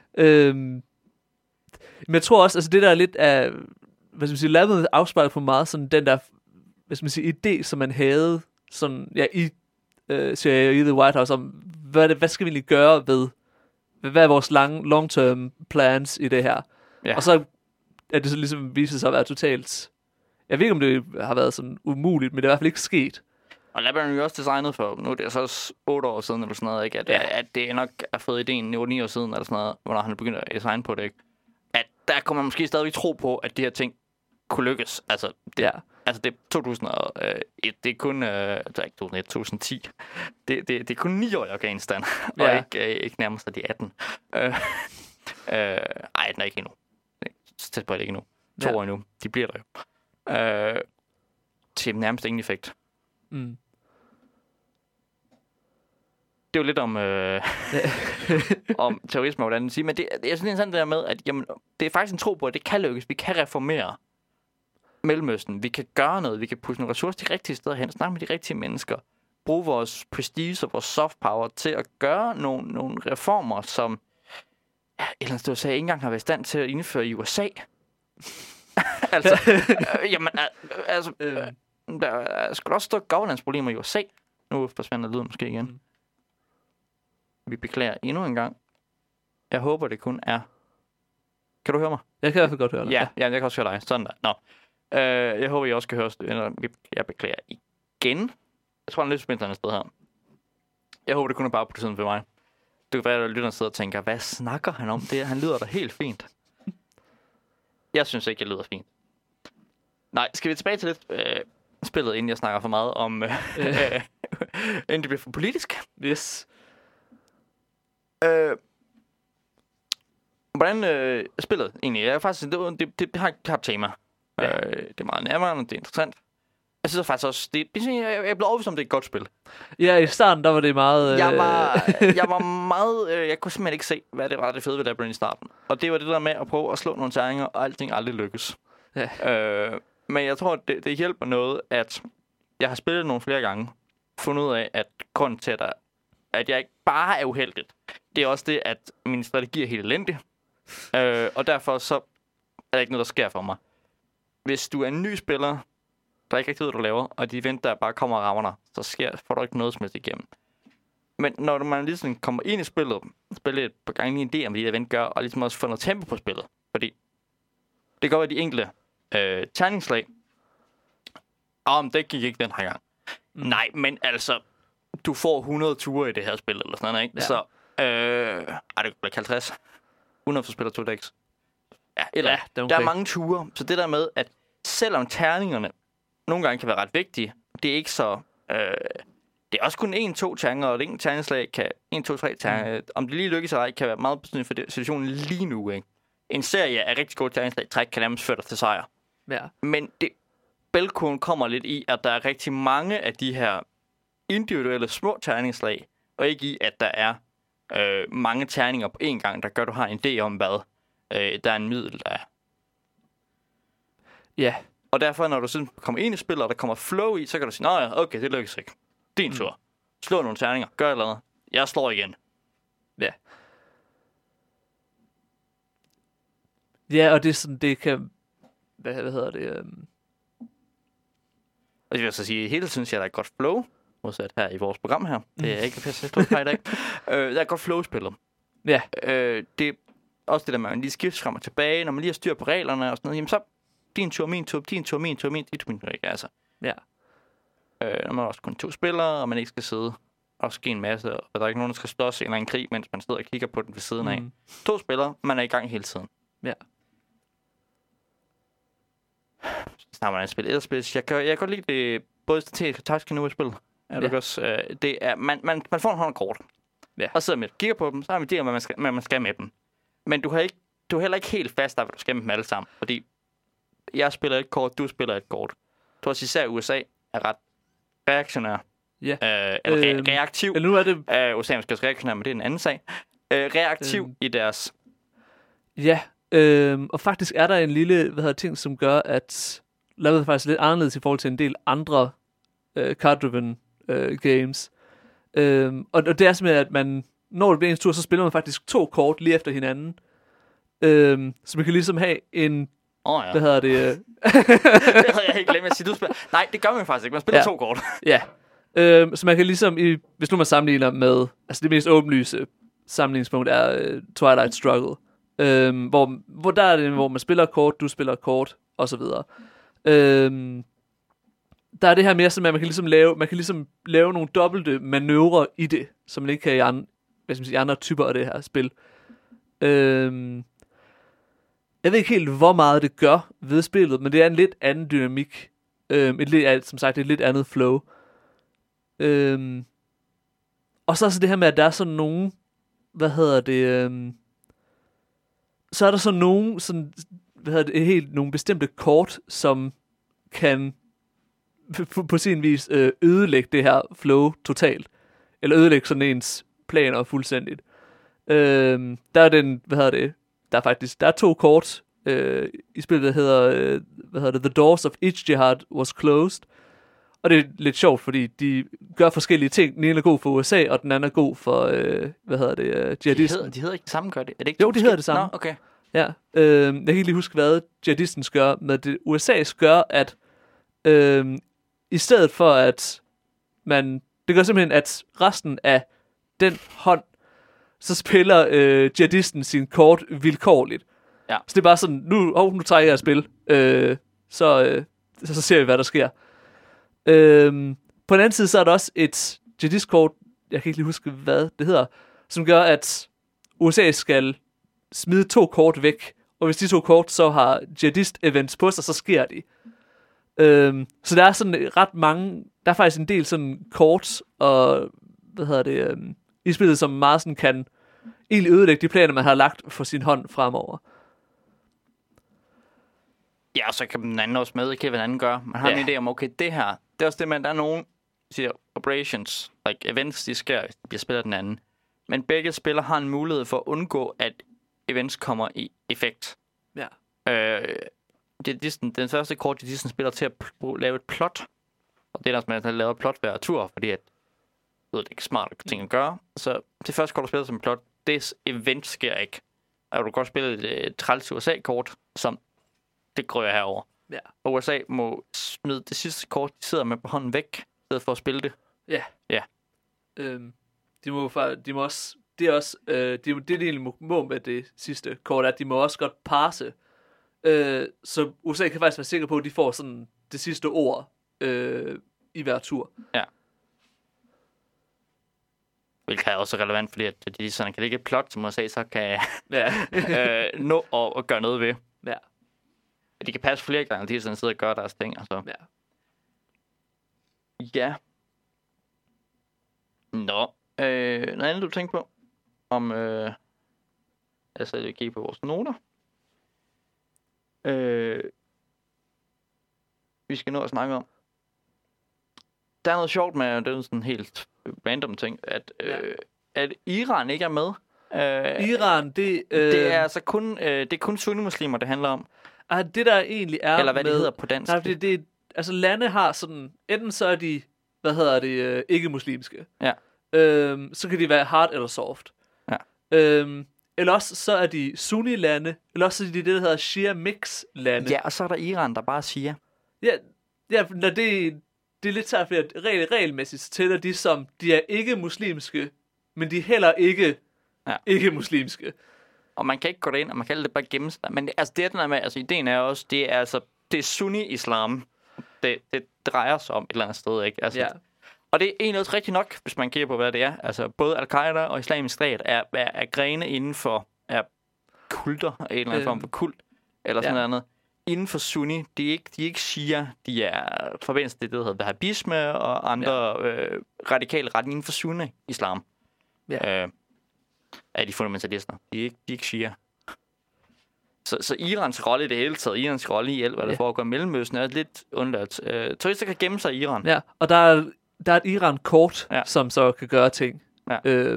Men jeg tror også, altså det der er lidt af, hvad skal man sige, lavet afspejlet på meget sådan den der, hvad skal man sige, idé, som man havde sådan, ja, i CIA i The White House, om hvad skal vi egentlig gøre ved, hvad er vores long-term plans i det her? Ja. Og så er det så ligesom viset sig at være totalt, jeg ved ikke, om det har været sådan umuligt, men det er i hvert fald ikke sket. Og Labyrinth er jo også designet for, nu er det så 8 år siden, eller sådan noget, ikke? At det nok er fået ideen 8-9 år siden, eller sådan noget, hvor han er begyndt at designe på det, ikke? At der kommer man måske stadigvæk tro på, at de her ting kunne lykkes. Altså, det er 2001, det er kun, ikke 2010. Det er kun 9 år i Afghanistan, og ikke nærmest af de 18. Ej, den er ikke endnu. Så tæt på det ikke endnu. 2 år endnu. De bliver der jo. Til nærmest ingen effekt. Mm. Det er jo lidt om, om terrorisme og hvordan det siger, men det er sådan sådan der med, at jamen, det er faktisk en tro på, at det kan lykkes. Vi kan reformere Mellemøsten. Vi kan gøre noget. Vi kan putte nogle ressourcer de rigtige steder hen. Snakke med de rigtige mennesker. Bruge vores prestige og vores soft power til at gøre nogle reformer, som et eller andet sted sagde, ikke engang har været i stand til at indføre i USA. Der er sgu også stå governance-problemer i USA. Nu forsvinder lyden måske igen. Vi beklager endnu en gang. Jeg håber, det kun er... Kan du høre mig? Jeg kan i hvert fald godt høre dig. Ja, jeg kan også høre dig. Sådan der. Nå. Jeg håber, I også kan høre... Jeg beklager igen. Jeg tror, han er lidt spændt et sted her. Jeg håber, det kun er bare på tiden for mig. Det kan være, at lytterne sidder og tænker, hvad snakker han om? Det, han lyder da helt fint. Jeg synes ikke, jeg lyder fint. Nej, skal vi tilbage til lidt spillet, inden jeg snakker for meget om... inden det bliver for politisk? Yes. Hvordan spillet egentlig? Jeg faktisk, det har et tema. Ja. Det er meget nærmere, det er interessant. Jeg synes faktisk også, jeg blev overbevist om, det er et godt spil. Ja, i starten, der var det meget... Jeg var meget... Jeg kunne simpelthen ikke se, hvad det var det fede ved Labyrinth i starten. Og det var det der med at prøve at slå nogle terninger, og alting aldrig lykkes. Ja. Men jeg tror, det hjælper noget, at jeg har spillet nogle flere gange, fundet ud af, at grunden til, at jeg ikke bare er uheldigt, det er også det, at min strategi er helt elendig. Og derfor så er der ikke noget, der sker for mig. Hvis du er en ny spiller, der ikke rigtig ved, hvad du laver, og de event, der bare kommer og rammer dig, så får du ikke noget som helst igennem. Men når man ligesom kommer ind i spillet et par gange i en idé om, hvad de event gør, og ligesom også får noget tempo på spillet, fordi det går i de enkelte terningslag. Det gik ikke den her gang. Nej, men altså, du får 100 ture i det her spil, eller sådan noget, ikke? Ja. Så, det bliver 50. 100 for spiller 2 decks. Ja, eller der er mange ture. Så det der med, at selvom terningerne nogle gange kan være ret vigtige, det er ikke så... det er også kun 1-2 terninger, og det ene terningslag kan... 1-2-3 terninger. Om det lige lykkes eller ej, kan være meget betydende for situationen lige nu, ikke? En serie af rigtig gode terningslag træk kan nærmest føre dig til sejr. Ja. Men Belkoen kommer lidt i, at der er rigtig mange af de her individuelle små terningslag, og ikke i, at der er mange terninger på én gang, der gør, at du har en idé om, hvad der er en middel, der er. Ja. Og derfor, når du sådan kommer ind i spillet, og der kommer flow i, så kan du sige, okay, det lykkes ikke. Din tur. Slå nogle terninger. Gør et eller andet. Jeg slår igen. Ja. Ja, og det er sådan, det kan... Hvad hedder det? Og jeg vil så sige, hele tiden synes jeg, der er et godt flow. Modsat her i vores program her. Det er ikke pisse stort her i dag. Der er et godt flow-spillet. Ja. Det er også det der med, at man lige skifter frem og tilbage, når man lige har styr på reglerne og sådan noget. Jamen så, din tur, min tur, din tur, min tur, min tur, ikke? Altså. Ja. Når man også kun 2 spillere, og man ikke skal sidde og ske en masse, og der er ikke nogen, der skal slås i en eller anden krig, mens man sidder og kigger på den ved siden af. 2 spillere, man er i gang hele tiden. Ja. Så har man et spil. Jeg kan godt lide det, både strategisk og taktisk nu i spillet. Det er, man får en hånd kort. Ja. Og sidder med kigger på dem, så har man idé om, hvad man skal med dem. Men du er heller ikke helt fast af, hvad du skal med dem alle sammen. Fordi jeg spiller et kort, du spiller et kort. Jeg tror også især USA er ret reaktionær. Ja. Eller reaktiv. Eller nu er det... USA er måske også reaktionær, men det er en anden sag. Reaktiv i deres... Ja, og faktisk er der en lille ting, som gør, at lavet faktisk lidt anderledes i forhold til en del andre card-driven games. Og det er simpelthen, at man, når det bliver ens tur, så spiller man faktisk 2 kort lige efter hinanden. Så man kan ligesom have en... Hvad hedder det? Det havde jeg helt glemt at sige. Nej, det gør man faktisk ikke. Man spiller 2 kort. Ja. Så man kan ligesom, hvis nu man sammenligner med... Altså det mest åbenlyse sammenligningspunkt er Twilight Struggle. Hvor der er det, hvor man spiller kort, du spiller kort, og så videre. Der er det her mere som, at man kan ligesom lave nogle dobbelte manøvrer i det, som man ikke kan i andre typer af det her spil. Jeg ved ikke helt, hvor meget det gør ved spillet, men det er en lidt anden dynamik. Som sagt, et lidt andet flow. Og så det her med, at der er sådan nogle, så er der sådan nogle, nogle bestemte kort, som kan på sin vis ødelægge det her flow totalt. Eller ødelægge sådan ens planer fuldstændigt. Der er den, der er 2 kort i spillet, der hedder The Doors of Each Jihad was closed. Og det er lidt sjovt, fordi de gør forskellige ting. Den ene er god for USA, og den anden er god for, jihadisten. De hedder ikke det samme, gør det? Er det ikke? Jo, de hedder det samme. Nå, okay. Ja, jeg kan ikke lige huske, hvad jihadistens gør, men det USA's gør, at i stedet for, at det gør simpelthen, at resten af den hånd, så spiller jihadisten sin kort vilkårligt. Ja. Så det er bare sådan, nu trækker jeg et spil, så ser vi, hvad der sker. På den anden side, så er der også et jihadist-kort, jeg kan ikke lige huske, hvad det hedder, som gør, at USA skal smide 2 kort væk, og hvis de 2 kort så har jihadist-events på sig, så sker de. Så der er sådan ret mange, der er faktisk en del sådan kort, og i spillet, som meget sådan kan egentlig ødelægge de planer, man har lagt for sin hånd fremover. Ja, og så kan den anden også med, ikke hvad den anden gør. Man har en idé om, okay, det her, det er også det, der er nogen, siger operations, like events, de sker, hvis de bliver spillet den anden. Men begge spillere har en mulighed for at undgå, at events kommer i effekt. Ja. Den første kort, de spiller til at lave et plot. Og det er der, man laver et plot hver tur, fordi at, det er ikke smart ting at gøre. Så det første kort, du spiller som et plot, det event sker ikke. Og du kan godt spille et træls USA-kort, som det grøger herover. Ja. Og USA må smide det sidste kort, de sidder med på hånden væk, i stedet for at spille det. Ja. Ja. De må også... Det er også det egentlig må med det sidste kort, at de må også godt passe. Så USA kan faktisk være sikker på, at de får sådan det sidste ord i hver tur. Ja. Hvilket er også relevant, fordi at de sådan kan lægge et plot, som USA så kan nå at gøre noget ved. Ja. De kan passe flere gange, de sådan sidder og gør deres ting. Altså. Ja. Ja. Nå. Noget andet, du tænker på? Om... altså, jeg kigger på vores noter. Vi skal nå at snakke om. Der er noget sjovt med, det er sådan helt random ting, at Iran ikke er med. Iran, det er altså kun, det er kun sunni-muslimer, det handler om. Det der egentlig er eller hvad det hedder på dansk. Nej, altså lande har sådan, enten så er de, ikke-muslimske. Ja. Så kan de være hard eller soft. Ja. Eller også så er de sunni-lande, eller også så er de det, der hedder shia-mix-lande. Ja, og så er der Iran, der bare siger. Ja, når det er lidt svært, fordi regelmæssigt tæller de som, de er ikke muslimske, men de er heller ikke muslimske. Og man kan ikke gå ind, og man kan det bare gemme sig. Men altså, det er med, altså ideen er også, det er sunni-islam, det drejer sig om et eller andet sted, ikke? Altså, ja. Og det er egentlig også rigtigt nok, hvis man kigger på, hvad det er. Altså, både Al-Qaida og Islamisk Stat er grene inden for kulter, en eller anden form for kult, eller sådan noget andet. Inden for sunni, de er ikke shia, de er forbindelsen til det, der hedder wahhabisme og andre radikale retninger inden for sunni-islam. Ja. Er de fundamentalister. De er ikke shia. Så Irans rolle i det hele taget, Irans rolle i alt, hvad der foregår i Mellemøsten, er lidt underladt. Turister kan gemme sig i Iran. Ja, og der er et Iran-kort, som så kan gøre ting. Ja.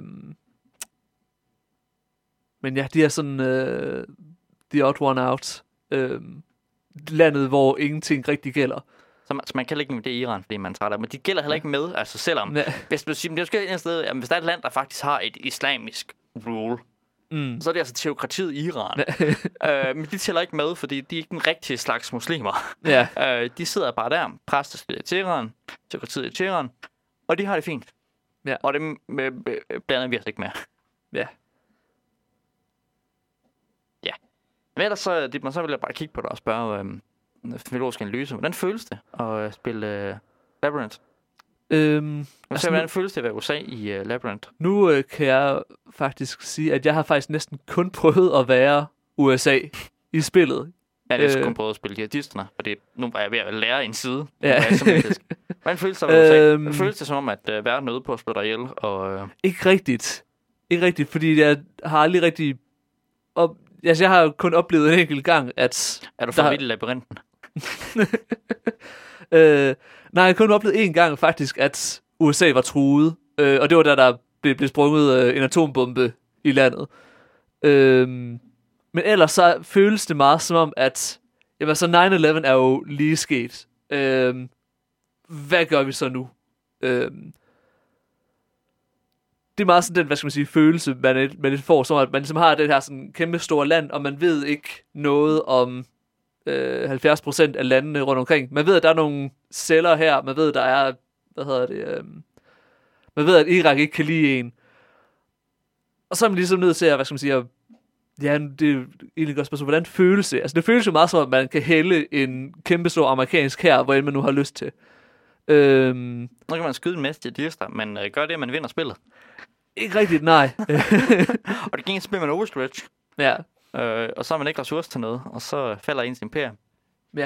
Men ja, de er sådan the odd one out. Landet, hvor ingenting rigtig gælder. Så man kan ikke med det i Iran, fordi man træder. Men de gælder heller ikke med, altså selvom... Hvis du siger, det er et sted, hvis der er et land, der faktisk har et islamisk rule, så er det altså teokratiet i Iran. Men de tæller ikke med, fordi de er ikke den rigtige slags muslimer. Ja. De sidder bare der, præster i Teheran, teokratiet i Teheran, og de har det fint. Ja. Og det blander vi os ikke med. Ja. Ja. Men ellers så vil jeg bare kigge på det og spørge filologisk analyse. Hvordan føles det at spille Labyrinth? Hvordan føles det at være USA i Labyrinth? Nu kan jeg faktisk sige, at jeg har faktisk næsten kun prøvet at være USA i spillet. Jeg har næsten kun prøvet at spille jihadisterne, fordi nu var jeg ved at lære en side. Ja. Hvordan føles det at USA? Føles det som om, at verden er ude på at slå dig ihjel? Ikke rigtigt. Ikke rigtigt, fordi jeg har aldrig rigtig... jeg har jo kun oplevet en enkelt gang, at... Er du for vild i labyrinten? Nej, jeg har kun oplevet en gang faktisk, at USA var truet. Og det var da der blev sprunget en atombombe i landet. Men ellers så føles det meget som om, at jamen, så 9/11 er jo lige sket. Hvad gør vi så nu? Det er meget sådan den, hvad skal man sige, følelse, man får, som at man ligesom har det her sådan kæmpe store land, og man ved ikke noget om 70% af landene rundt omkring. Man ved, at der er nogle celler her, man ved, der er, man ved, at Irak ikke kan lide en. Og så er man ligesom nødt til at, hvad skal man sige, ja, det er egentlig godt spørgsmål, hvordan føles det? Altså, det føles jo meget som, at man kan hælde en kæmpe stor amerikansk hær, hvor end man nu har lyst til. Nu kan man skyde en masse jihadister, men gør det, at man vinder spillet. Ikke rigtigt, nej. Og det gik spil med en overstretch. Ja. Og så har man ikke ressourcer til noget, og så falder ens imperium. Ja.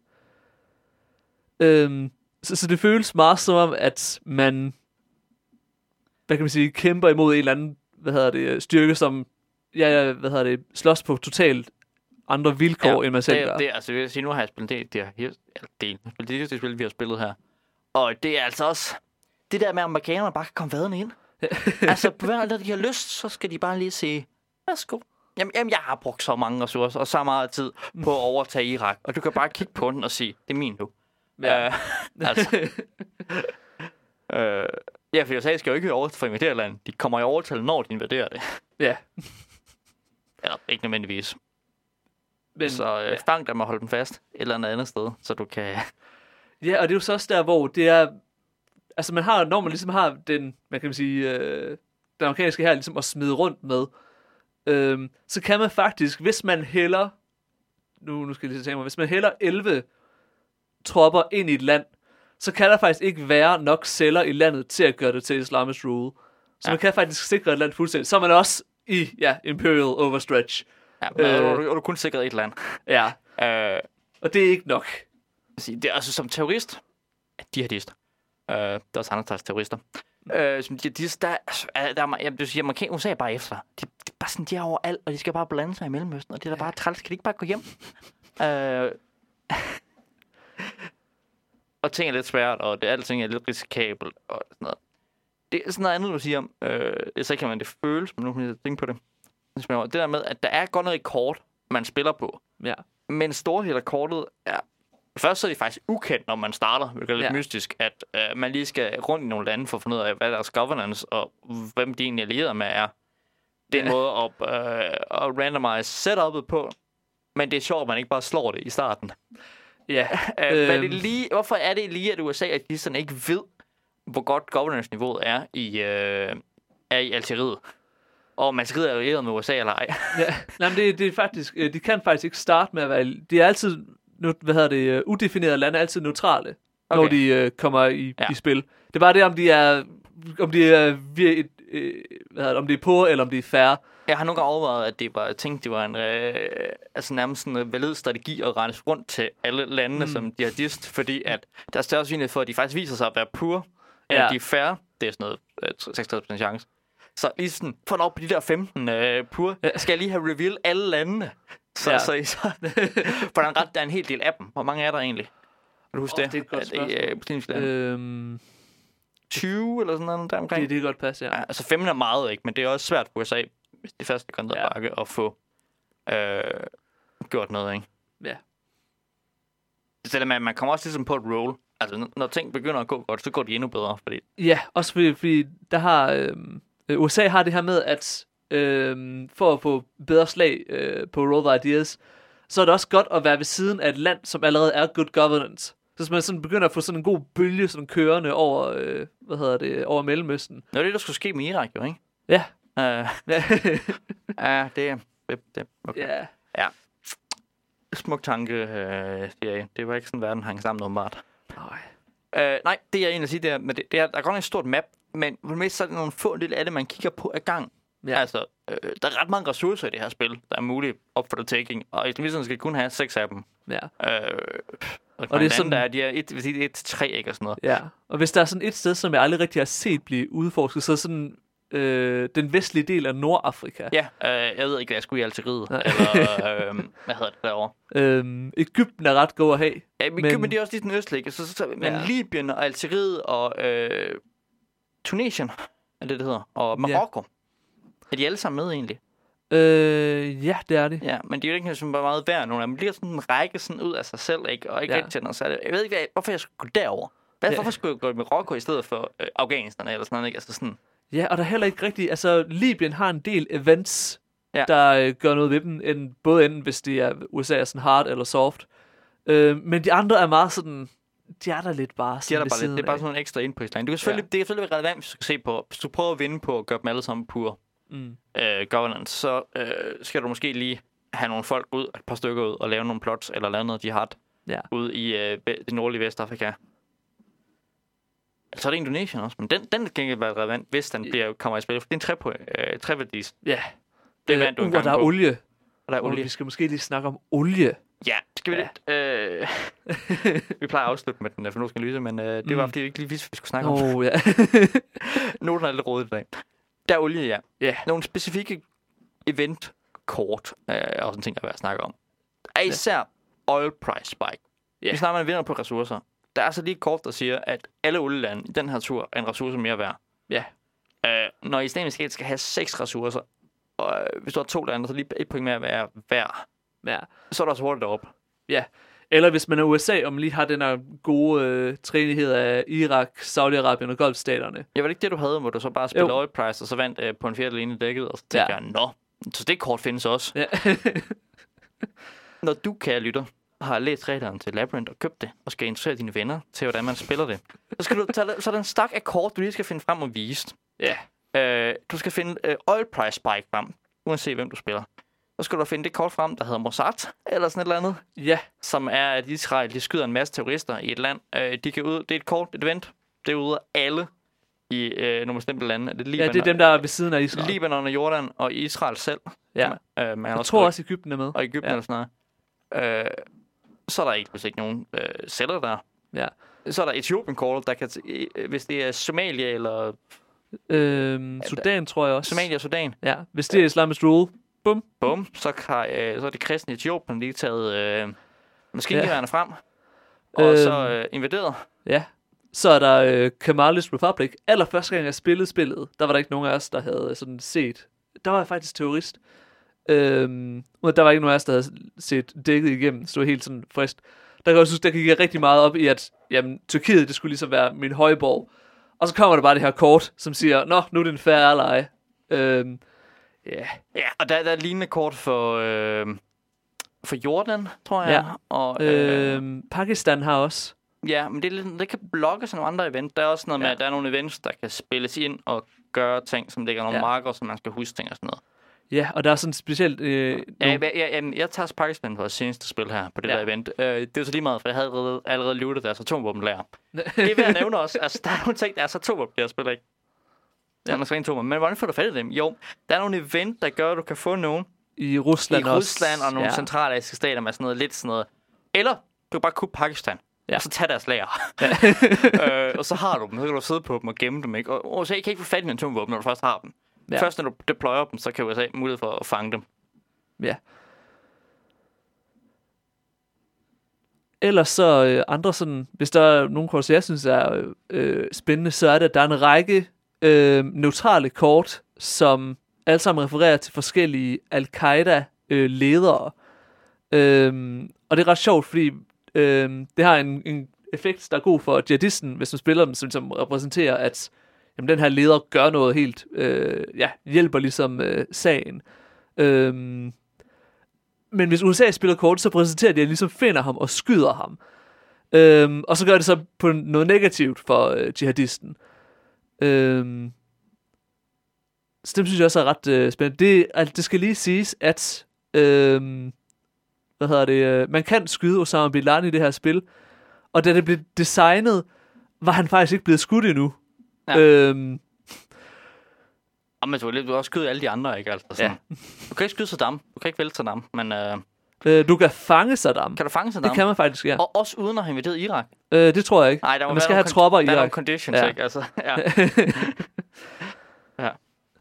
Så det føles meget som om, at man, hvad kan man sige, kæmper imod en eller anden, styrke, som, slås på totalt andre vilkår, end man selv gør. Det altså, jeg vil sige, nu har jeg spillet det spil, vi har spillet her. Og det er altså også, det der med, at amerikanerne bare kan komme vadende ind. Altså, på hver de har lyst, så skal de bare lige sige, værsgo. Jamen, jeg har brugt så mange ressourcer og så meget tid på at overtage Irak. Og du kan bare kigge på den og sige, det er min nu. Ja. Ja, for USA skal jo ikke over for at invadere landet. De kommer jo overtale, når de invaderer det. Ja. Eller ikke nødvendigvis. Men, så fang dem og hold dem fast et eller andet sted, så du kan... Ja, og det er jo så også der, hvor det er... Altså man har, når man ligesom har den, man kan sige, den amerikanske her ligesom at smide rundt med, så kan man faktisk, hvis man hælder, nu skal jeg lige tænke mig, hvis man hælder 11 tropper ind i et land, så kan der faktisk ikke være nok celler i landet til at gøre det til Islamist rule. Så man kan faktisk sikre et land fuldstændig. Så er man også i, imperial overstretch. Ja, men du kun sikret et land. Ja, og det er ikke nok. Det er altså som terrorist, jihadist. Der er også andre slags terrorister. Som jihadister, amerikanerne USA er bare efter. De er bare sådan, de er overalt, og de skal bare blande sig i Mellemøsten, og det er da bare træls. Kan de ikke bare gå hjem? Og ting er lidt svært, og alting er lidt risikabelt, og sådan noget. Det er sådan noget andet, du siger om. Så kan man det føles, men nu kan jeg tænke på det. Det der med, at der er godt noget kort, man spiller på. Ja. Men storhed af kortet er... Først så er det faktisk ukendt, når man starter, hvilket er lidt mystisk, at man lige skal rundt i nogle lande for at finde ud af, hvad deres governance og hvem de egentlig allierede med er. Det er en måde at randomize setup'et på, men det er sjovt, at man ikke bare slår det i starten. Ja. Hvorfor er det lige, at USA at de sådan ikke ved, hvor godt governance-niveauet er i Algeriet? Og man skal allieret med USA eller ej? Ja, men det er faktisk, de kan faktisk ikke starte med at være... De er altid... udefinerede lande er altid neutrale, når de kommer i spil. Det er bare det, om de er om det er på, eller om det er fair. Jeg har nogle gange overvejet, at det var en nærmest sådan en valid strategi at rende rundt til alle landene som jihadist, fordi at der er større synlighed for, at de faktisk viser sig at være pure, eller de er fair. Det er sådan noget 66% chance. Så lige sådan, for op på de der 15 pure, skal jeg lige have reveal alle landene. Så for der er en hel del af dem. Hvor mange er der egentlig? Kan du huske det? Det er et godt spørgsmål. 20 eller sådan noget der omkring? Det er godt passe, ja. Altså 15 er meget, ikke? Men det er også svært for USA, hvis det første går ned ad bakke, at få gjort noget, ikke? Ja. Så man kommer også ligesom på et roll. Altså, når ting begynder at gå godt, så går de endnu bedre. Fordi... Ja, også fordi der har... USA har det her med, at for at få bedre slag på Roll of Ideas, så er det også godt at være ved siden af et land, som allerede er good governance. Så hvis man sådan begynder at få sådan en god bølge sådan kørende over, over Mellemøsten. Det er det, der skulle ske med Irak, jo, ikke? Ja. Ja, det er... Okay. Yeah. Ja. Smuk tanke, det var ikke sådan, verden hang sammen åbenbart. Nej, det jeg egentlig siger, det er, men der er godt nok et stort map, men på det meste så er det nogle få lidt af det, man kigger på ad gang. Ja. Altså, der er ret mange ressourcer i det her spil, der er muligt op for the taking, og ekstremisterne skal kun have 6 af dem. Ja. Og det er sådan, der er de er 1-3, ikke, og sådan noget. Ja, og hvis der er sådan et sted, som jeg aldrig rigtig har set blive udforsket, så er sådan den vestlige del af Nordafrika. Ja, jeg ved ikke, hvad jeg skulle i Algeriet, eller hvad hedder det derovre? Egypten er ret god at have. Ja, Egypten det er også lige den østlige, men Libyen og Algeriet og Tunesien, er det hedder, og Marokko. Er de alle sammen med egentlig? Ja, det er det. Ja, men de er jo ikke sådan bare meget værd nogle af dem. De bliver sådan en række sådan ud af sig selv, ikke? Og ikke rigtig til noget særligt. Jeg ved ikke, hvorfor jeg skulle gå derover. Hvorfor skulle jeg gå i Marokko i stedet for Afghanistan eller sådan noget, ikke? Altså sådan... Ja, og der er heller ikke rigtig... Altså, Libyen har en del events, der gør noget ved dem, både enten hvis de er USA er sådan hard eller soft. Men de andre er meget sådan... De er der lidt bare sådan lidt. Det er bare sådan en ekstra indprisning. Det kan selvfølgelig være relevant, hvis du skal se på... Hvis du prøver at vinde på at gøre dem alle sammen pure governance, så skal du måske lige have nogle folk ud, et par stykker ud, og lave nogle plots, eller lave noget jihad ude i det nordlige Vestafrika. Så er det Indonesien også, men den kan ikke være relevant, hvis den kommer i spil, for det er en treværdies. Ja. Det er du en gang der er på. olie. Og der er olie. Vi skal måske lige snakke om olie. Ja, skal vi lidt. Vi plejer at afslutte med den teknologiske analyse, men det var fordi vi ikke lige vidste, vi skulle snakke om. Ja. Noten er lidt rodet i dag. Der er olie, ja. Yeah. Nogle specifikke eventkort, og sådan ting, jeg vil snakke om. Er især oil price spike. Vi snakker, man vinder på ressourcer. Der er så lige et kort, der siger, at alle olielande i den her tur er en ressource mere værd. Ja. Når islamisk stat skal have 6 ressourcer, og hvis du har 2 lande, så lige 1 point mere at være værd. Ja. Så er der også hurtigt derop. Ja. Eller hvis man er USA, og man lige har den her gode træenighed af Irak, Saudi-Arabien og Golfstaterne. Ja, var det ikke det, du havde, hvor du så bare spillede oil price, og så vandt på en fjerdedel inde i dækket, og så tænkte jeg, så det kort findes også. Ja. når du, kære lytter, har læst traileren til Labyrinth og købt det, og skal introducere dine venner til, hvordan man spiller det, så er der en stak af kort, du lige skal finde frem og vise. Ja. Du skal finde oil price spike frem, uanset hvem du spiller. Så skal du finde det kort frem, der hedder Mossad, eller sådan et eller andet. Ja. Som er, at Israel, de skyder en masse terrorister i et land. Det er et kort, et event. Det er ude af alle i nogle bestemte lande. Det er Libanon, det er dem, der er ved siden af Israel. Libanon og Jordan og Israel selv. Ja. Jeg tror også, Egypten er med. Og Egypten og sådan noget. Så er der ikke nogen celler der. Ja. Så er der Etiopien-kortet, der kan... hvis det er Somalia eller... Sudan, tror jeg også. Somalia og Sudan. Ja, hvis det er Islamisk rule. Bum. Så er de kristne Etiopien lige taget maskingeværerne frem. Og så invaderet. Ja. Så er der Kemalist Republic. Allerførste gang jeg spillede spillet, der var der ikke nogen af os, der havde sådan set... Der var jeg faktisk terrorist. Der var ikke nogen af os, der havde set dækket igennem. Så helt sådan frist. Der kan jeg synes, der gik jeg rigtig meget op i, at jamen, Tyrkiet, det skulle ligesom være min højborg. Og så kommer der bare det her kort, som siger, nå, nu er det en fair ally. Ja, og der er lignende kort for Jordan, tror jeg. Ja. Og, Pakistan har også. Ja, men det kan blokkes af nogle andre events. Der er også noget med, at der er nogle events, der kan spilles ind og gøre ting, som ligger nogle marker, som man skal huske ting og sådan noget. Ja, og der er sådan specielt... Jeg tager Pakistan for seneste spil her på det der event. Det er så lige meget, for jeg havde allerede lootet deres atomvåbenlager. Det vil jeg nævne også. Altså, der er nogle ting, der er så atomvåben, jeg spiller ikke. Ja. Man skal ikke men hvordan får du fat i dem? Jo, der er nogle event, der gør, at du kan få nogen i Rusland og nogle centralasiske stater med sådan noget, lidt sådan noget. Eller du kan bare købe Pakistan. Ja. Og så tage deres lager. Ja. Og så har du dem. Så kan du sidde på dem og gemme dem. Ikke? Og så kan ikke få fat i en atomvåben, når du først har dem. Ja. Først når du deployer dem, så kan du have mulighed for at fange dem. Ja. Ellers så andre sådan, hvis der er nogle kort, jeg synes er spændende, så er det, at der er en række neutrale kort, som alle sammen refererer til forskellige Al-Qaida-ledere. Og det er ret sjovt, fordi det har en effekt, der er god for jihadisten, hvis man spiller dem, som repræsenterer, at jamen, den her leder gør noget helt, hjælper ligesom sagen. Men hvis USA spiller kort, så præsenterer de, at de ligesom finder ham og skyder ham. Og så gør det så på noget negativt for jihadisten. Så det synes jeg også er ret spændende. Det skal lige siges, at man kan skyde Osama Bin Laden i det her spil, og da det blev designet, var han faktisk ikke blevet skudt endnu. Ja. Men du har også skyde alle de andre, ikke? Altså, sådan. Ja. Du kan ikke skyde Saddam, du kan ikke vælte Saddam, men... du kan fange Saddam. Kan du fange Saddam? Det kan man faktisk, ja. Og også uden at have invaderet Irak? Det tror jeg ikke. Nej, man skal have tropper i Irak. Der er nogle conditions, ikke? Altså, ja. Ja.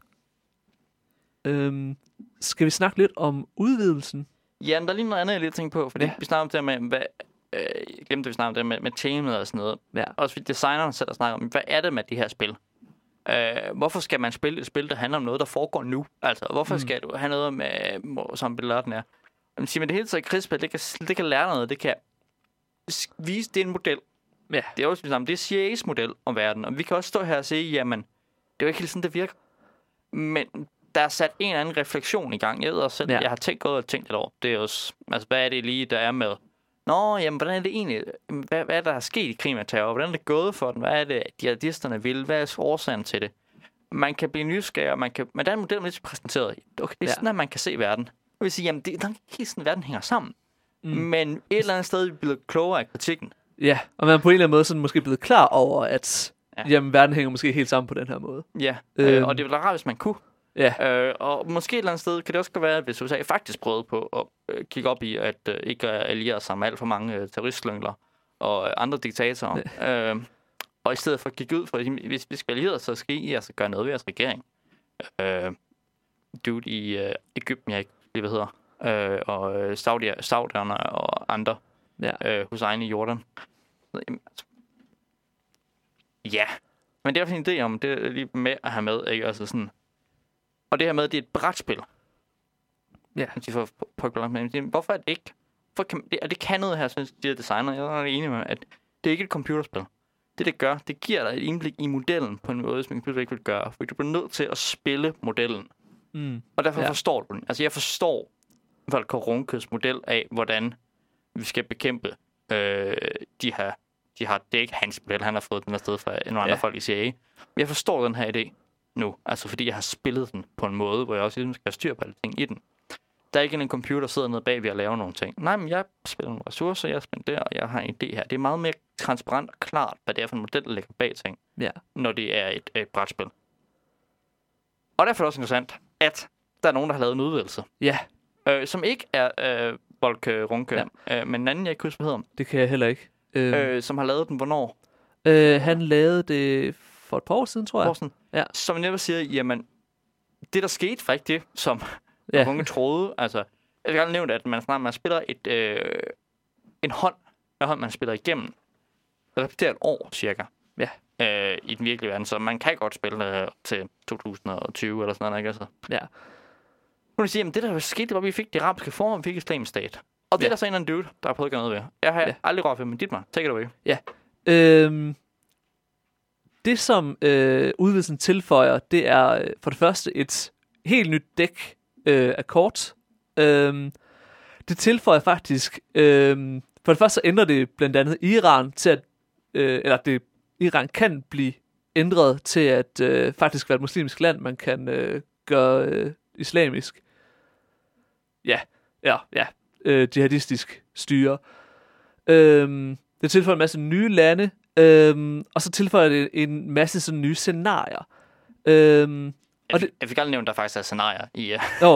Skal vi snakke lidt om udvidelsen? Ja, men der er lige noget andet, jeg lige tænker på, fordi vi snakker om det med, jeg glemte, vi snakker om det med temaet og sådan noget. Ja. Også fordi designerne selv snakker om, hvad er det med de her spil? Hvorfor skal man spille et spil, der handler om noget, der foregår nu? Altså, hvorfor skal du have noget med, som billetten er? Men siger man det hele taget, krigsspil, det kan lære noget, det kan vise, det er en model. Ja. Det er også det samme, det er CIA's model om verden, og vi kan også stå her og sige, jamen, det er jo ikke helt sådan, det virker. Men der er sat en eller anden refleksion i gang. Jeg ved også selv, jeg har tænkt lidt over. Det er også, altså, hvad er det lige, der er med? Nå, jamen, hvordan er det egentlig? Hvad er der sket i krigen med terror? Hvordan er det gået for den? Hvad er det, jihadisterne vil? Hvad er årsagen til det? Man kan blive nysgerrig, men der er en model, lidt præsenteret. Okay, det er sådan, at man kan se verden. Jeg vil sige, jamen, det er ikke helt sådan, verden hænger sammen. Men et eller andet sted er vi blevet klogere af kritikken. Ja, og man er på en eller anden måde sådan måske blevet klar over, at jamen, verden hænger måske helt sammen på den her måde. Ja, og det ville være rart, hvis man kunne. Ja. Og måske et eller andet sted kan det også være, at hvis USA faktisk prøvede på at kigge op i, at ikke alliere sig med alt for mange terroristslyngler og andre diktatorer. Og i stedet for at kigge ud for, hvis vi skal alliere, så skal I altså gøre noget ved jeres regering. Dude i Egypten, jeg ikke lige hvad hedder, og saudierne og andre Hussein i Jordan. Ja, men det er en idé om, det er lige med at have med, ikke? Altså sådan. Og det her med, det er et brætspil. Ja. Hvorfor er det ikke? Det kan noget her, synes de her designer. Jeg er enig med, at det er ikke et computerspil. Det gør, det giver dig et indblik i modellen på en måde, som en computer ikke vil gøre. For du bliver nødt til at spille modellen. Og derfor forstår du den. Altså, jeg forstår Volker Runkes model af, hvordan vi skal bekæmpe de har det er ikke hans model, han har fået den afsted fra nogle andre folk i CIA. Men jeg forstår den her idé nu, altså fordi jeg har spillet den på en måde, hvor jeg også ligesom skal have styr på alle ting i den. Der er ikke en computer, der sidder nede bagved og laver nogle ting. Nej, men jeg spiller nogle ressourcer, jeg spiller der, og jeg har en idé her. Det er meget mere transparent og klart, hvad det er for en model, der ligger bag ting, når det er et brætspil. Og derfor er det også interessant, at der er nogen, der har lavet en udvidelse. Ja. Som ikke er Volker Runke, men en anden, jeg ikke husker, hvad hedder. Det kan jeg heller ikke. Som har lavet den, hvornår? Han lavede det for et par år siden, tror jeg. Ja. Som jeg netop siger, jamen, det der skete faktisk det, som Runke troede. Altså, jeg vil gerne nævne, at man spiller en hånd, man spiller igennem. Det repeterer et år, cirka. Ja. I den virkelige verden, så man kan godt spille til 2020 eller sådan noget, ikke? Altså. Ja. Nu vil sige, at det der skete, hvor vi fik det arabiske forum, vi fik Islamisk Stat. Og det er der så en eller anden dude, der har prøvet at gøre noget ved. Jeg har aldrig rørt ved, men dit mig. Take it away. Ja. Det, som udvidelsen tilføjer, det er for det første et helt nyt dæk af kort. Det tilføjer faktisk... for det første så ændrer det blandt andet Iran til at... Iran kan blive ændret til at faktisk være et muslimsk land, man kan gøre islamisk. Jihadistisk styre. Det tilføjer en masse nye lande, og så tilføjer det en masse sådan nye scenarier. Jeg fik aldrig nævnt, der faktisk er scenarier i...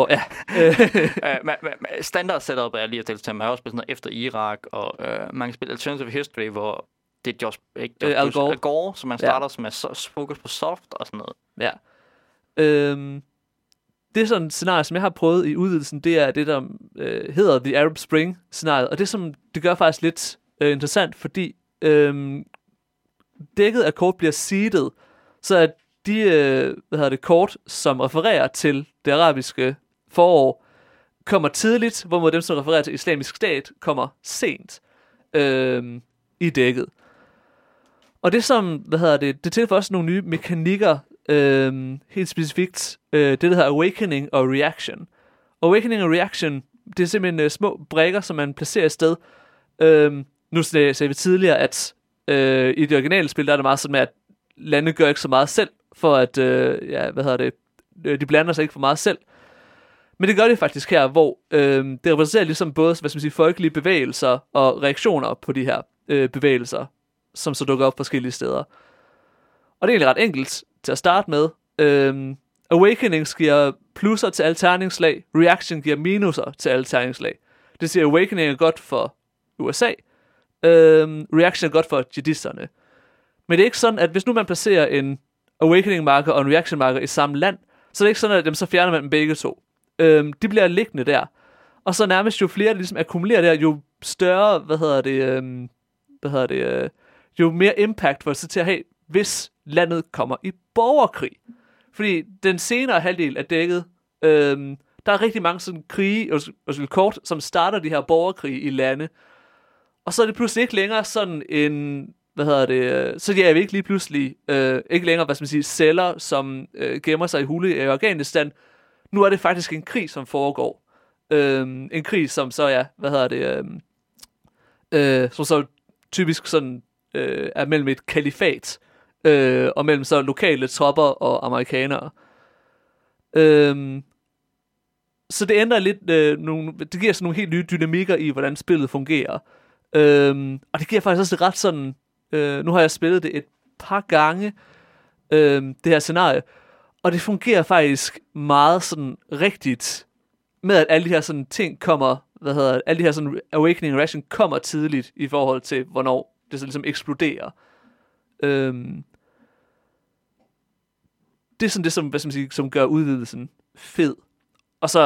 Standard setup er lige at tilstemme. Man har også spillet sådan noget efter Irak, og man kan spille Alternative History, hvor det er Al Gore, som man starter, som er fokus på soft og sådan noget. Ja. Det er sådan et scenarie, som jeg har prøvet i udvidelsen, det er det, der hedder The Arab Spring-scenariet, og det som det gør faktisk lidt interessant, fordi dækket af kort bliver seedet, så at de kort, som refererer til det arabiske forår, kommer tidligt, hvorimod dem, som refererer til Islamisk Stat, kommer sent i dækket. Og det som, det tilføjer også nogle nye mekanikker, helt specifikt, det der hedder Awakening og Reaction. Awakening og Reaction, det er simpelthen små brikker, som man placerer et sted. Nu sagde vi tidligere, at i det originale spil, der er det meget sådan med, at lande gør ikke så meget selv, for at, de blander sig ikke for meget selv. Men det gør det faktisk her, hvor det repræsenterer ligesom både, folkelige bevægelser og reaktioner på de her bevægelser, som så dukker op forskellige steder. Og det er egentlig ret enkelt til at starte med. Awakening giver plusser til alle terningslag, Reaction giver minuser til alle terningslag. Det siger, Awakening er godt for USA, Reaction er godt for jihadisterne. Men det er ikke sådan, at hvis nu man placerer en Awakening-marker og en Reaction-marker i samme land, så er det ikke sådan, at dem så fjerner man dem begge to. De bliver liggende der. Og så nærmest jo flere, der ligesom akkumulerer der, jo større, jo mere impact for det til at have, hvis landet kommer i borgerkrig. Fordi den senere halvdel af dækket, der er rigtig mange sådan kort, som starter de her borgerkrige i lande. Og så er det pludselig ikke længere sådan en, så er vi ikke lige pludselig, ikke længere, celler, som gemmer sig i hule i Afghanistan. Nu er det faktisk en krig, som foregår. En krig, som så som så typisk sådan, er mellem et kalifat, og mellem så lokale tropper og amerikanere. Så det ændrer lidt, det giver sådan nogle helt nye dynamikker i, hvordan spillet fungerer. Og det giver faktisk også ret sådan, nu har jeg spillet det et par gange, det her scenarie, og det fungerer faktisk meget sådan rigtigt, med at alle de her sådan ting kommer, alle de her sådan awakening reaction kommer tidligt i forhold til, hvornår det så ligesom eksploderer. Det er sådan det, som, som gør udvidelsen fed. Og så,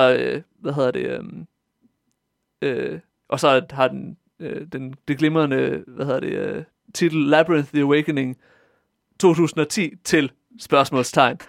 og så har den, det glimrende, titel Labyrinth The Awakening 2010 til spørgsmålstegn.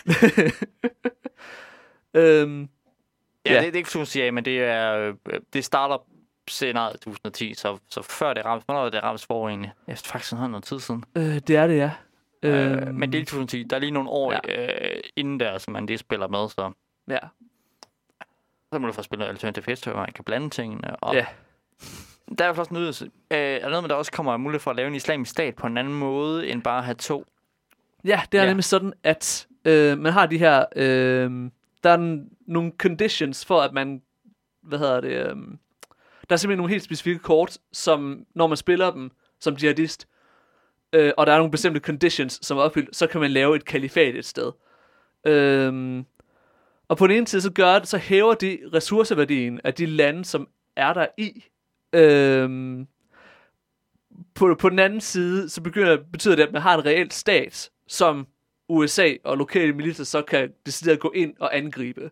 Det er ikke 2010, men det starter scenariet 2010, så før det rammes, hvornår det rammes for egentlig? Jeg faktisk sådan noget tid siden. Det er det, ja. Men det er 2010. Der er lige nogle år inden der, som man det spiller med, så... Ja. Så må du få spillet noget Alternative History, hvor man kan blande tingene. Og Ja. der er også noget, er noget med, der også kommer mulighed for at lave en islamisk stat på en anden måde, end bare at have 2. Ja, det er nemlig sådan, at man har de her... der er nogle conditions for, at man... der er simpelthen nogle helt specifikke kort, som når man spiller dem som jihadist, og der er nogle bestemte conditions, som er opfyldt, så kan man lave et kalifat et sted. Og på den ene side, så hæver de ressourceværdien af de lande, som er der i. På den anden side, så betyder det, at man har en reelt stat, som USA og lokale militser så kan decideret gå ind og angribe.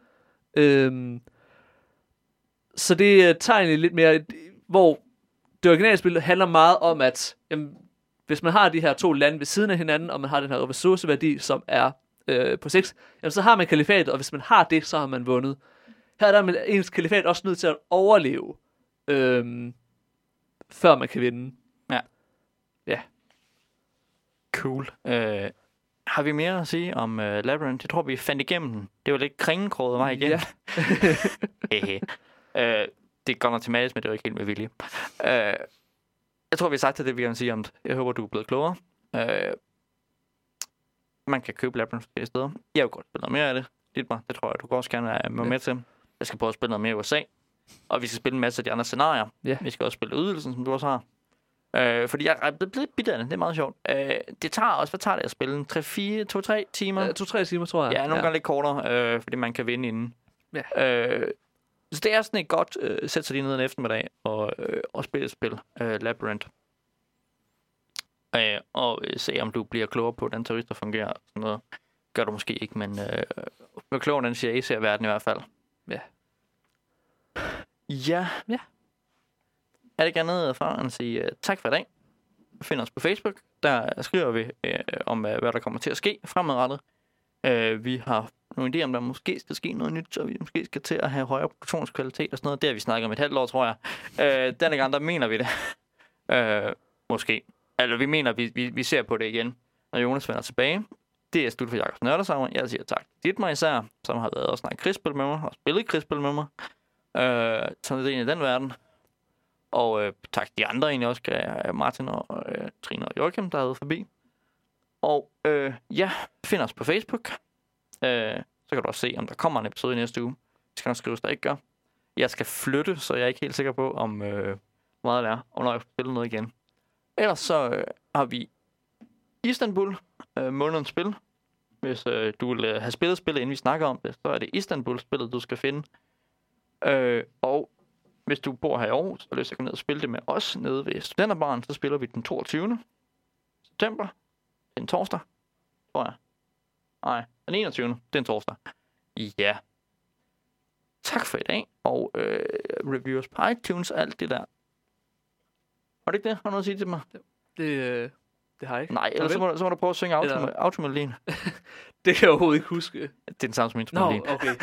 Så det tager egentlig lidt mere, hvor det originale spil handler meget om, at hvis man har de her 2 lande ved siden af hinanden, og man har den her ressourceværdi, som er på 6, så har man kalifatet, og hvis man har det, så har man vundet. Her er der ens kalifat også nødt til at overleve, før man kan vinde. Ja. Cool. Har vi mere at sige om Labyrinth? Jeg tror, vi fandt igennem den. Det var lidt kringekroget vej igen. Ja. Det er godt nok tematisk, men det er jo ikke helt med vilje. Jeg tror, vi har sagt det, vi kan sige om det. Jeg håber, du er blevet klogere. Man kan købe Labyrinth flere steder. Jeg vil godt spille noget mere af det. Det tror jeg, du også gerne være med til. Jeg skal prøve at spille noget mere i USA. Og vi skal spille en masse af de andre scenarier. Ja. Vi skal også spille udvidelsen, som du også har. Fordi jeg er blevet lidt bidt af det. Det er meget sjovt. Det tager også, hvad tager det at spille? 2-3 timer? 2-3 timer, tror jeg. Ja, nogle gange lidt kortere, fordi man kan vinde inden. Ja. Så det er sådan et godt sætte sig lige ned en eftermiddag og spille et spil. Labyrinth. Og se, om du bliver klogere på, hvordan terrorister fungerer. Sådan noget. Gør du måske ikke, men bliver klogere, den CIA ser verden i hvert fald. Ja. Ja. Er det ikke andet fra end at sige tak for i dag. Find os på Facebook. Der skriver vi om, hvad der kommer til at ske fremadrettet. Vi har nogle idéer om, der måske skal ske noget nyt, så vi måske skal til at have højere produktionskvalitet og sådan noget. Det har vi snakket om et halvt år, tror jeg. Denne gang, der mener vi det. Måske. Altså, vi mener, vi ser på det igen, når Jonas vender tilbage. Det er slut for Jakobs Nørdesammer. Jeg siger tak til Dietmar især, som har været og snakket krigsspil med mig, og spillet krigsspil med mig. Sådan det ind i den verden. Og tak de andre egentlig også, Martin og Trine og Joachim, der har været forbi. Og find os på Facebook. Så kan du også se, om der kommer en episode i næste uge. Det skal nok skrives, der ikke gør. Jeg skal flytte, så jeg er ikke helt sikker på, om hvor meget det er, og når jeg får spillet noget igen. Ellers så har vi Istanbul, månedens spil. Hvis du vil have spillet spillet, inden vi snakker om det, så er det Istanbul-spillet, du skal finde. Og hvis du bor her i Aarhus, og lyst til at gå ned og spille det med os nede ved Studenterbaren, så spiller vi den 22. september. Det er en torsdag, tror jeg. Nej, den 21. Det er en torsdag. Ja. Tak for i dag, og reviews på iTunes og alt det der. Var det ikke det? Har du noget at sige til mig? Det har jeg ikke. Nej, ellers så må du prøve at synge automelodien. Det kan jeg overhovedet ikke huske. Det er den samme som intromelodien. Nå, okay.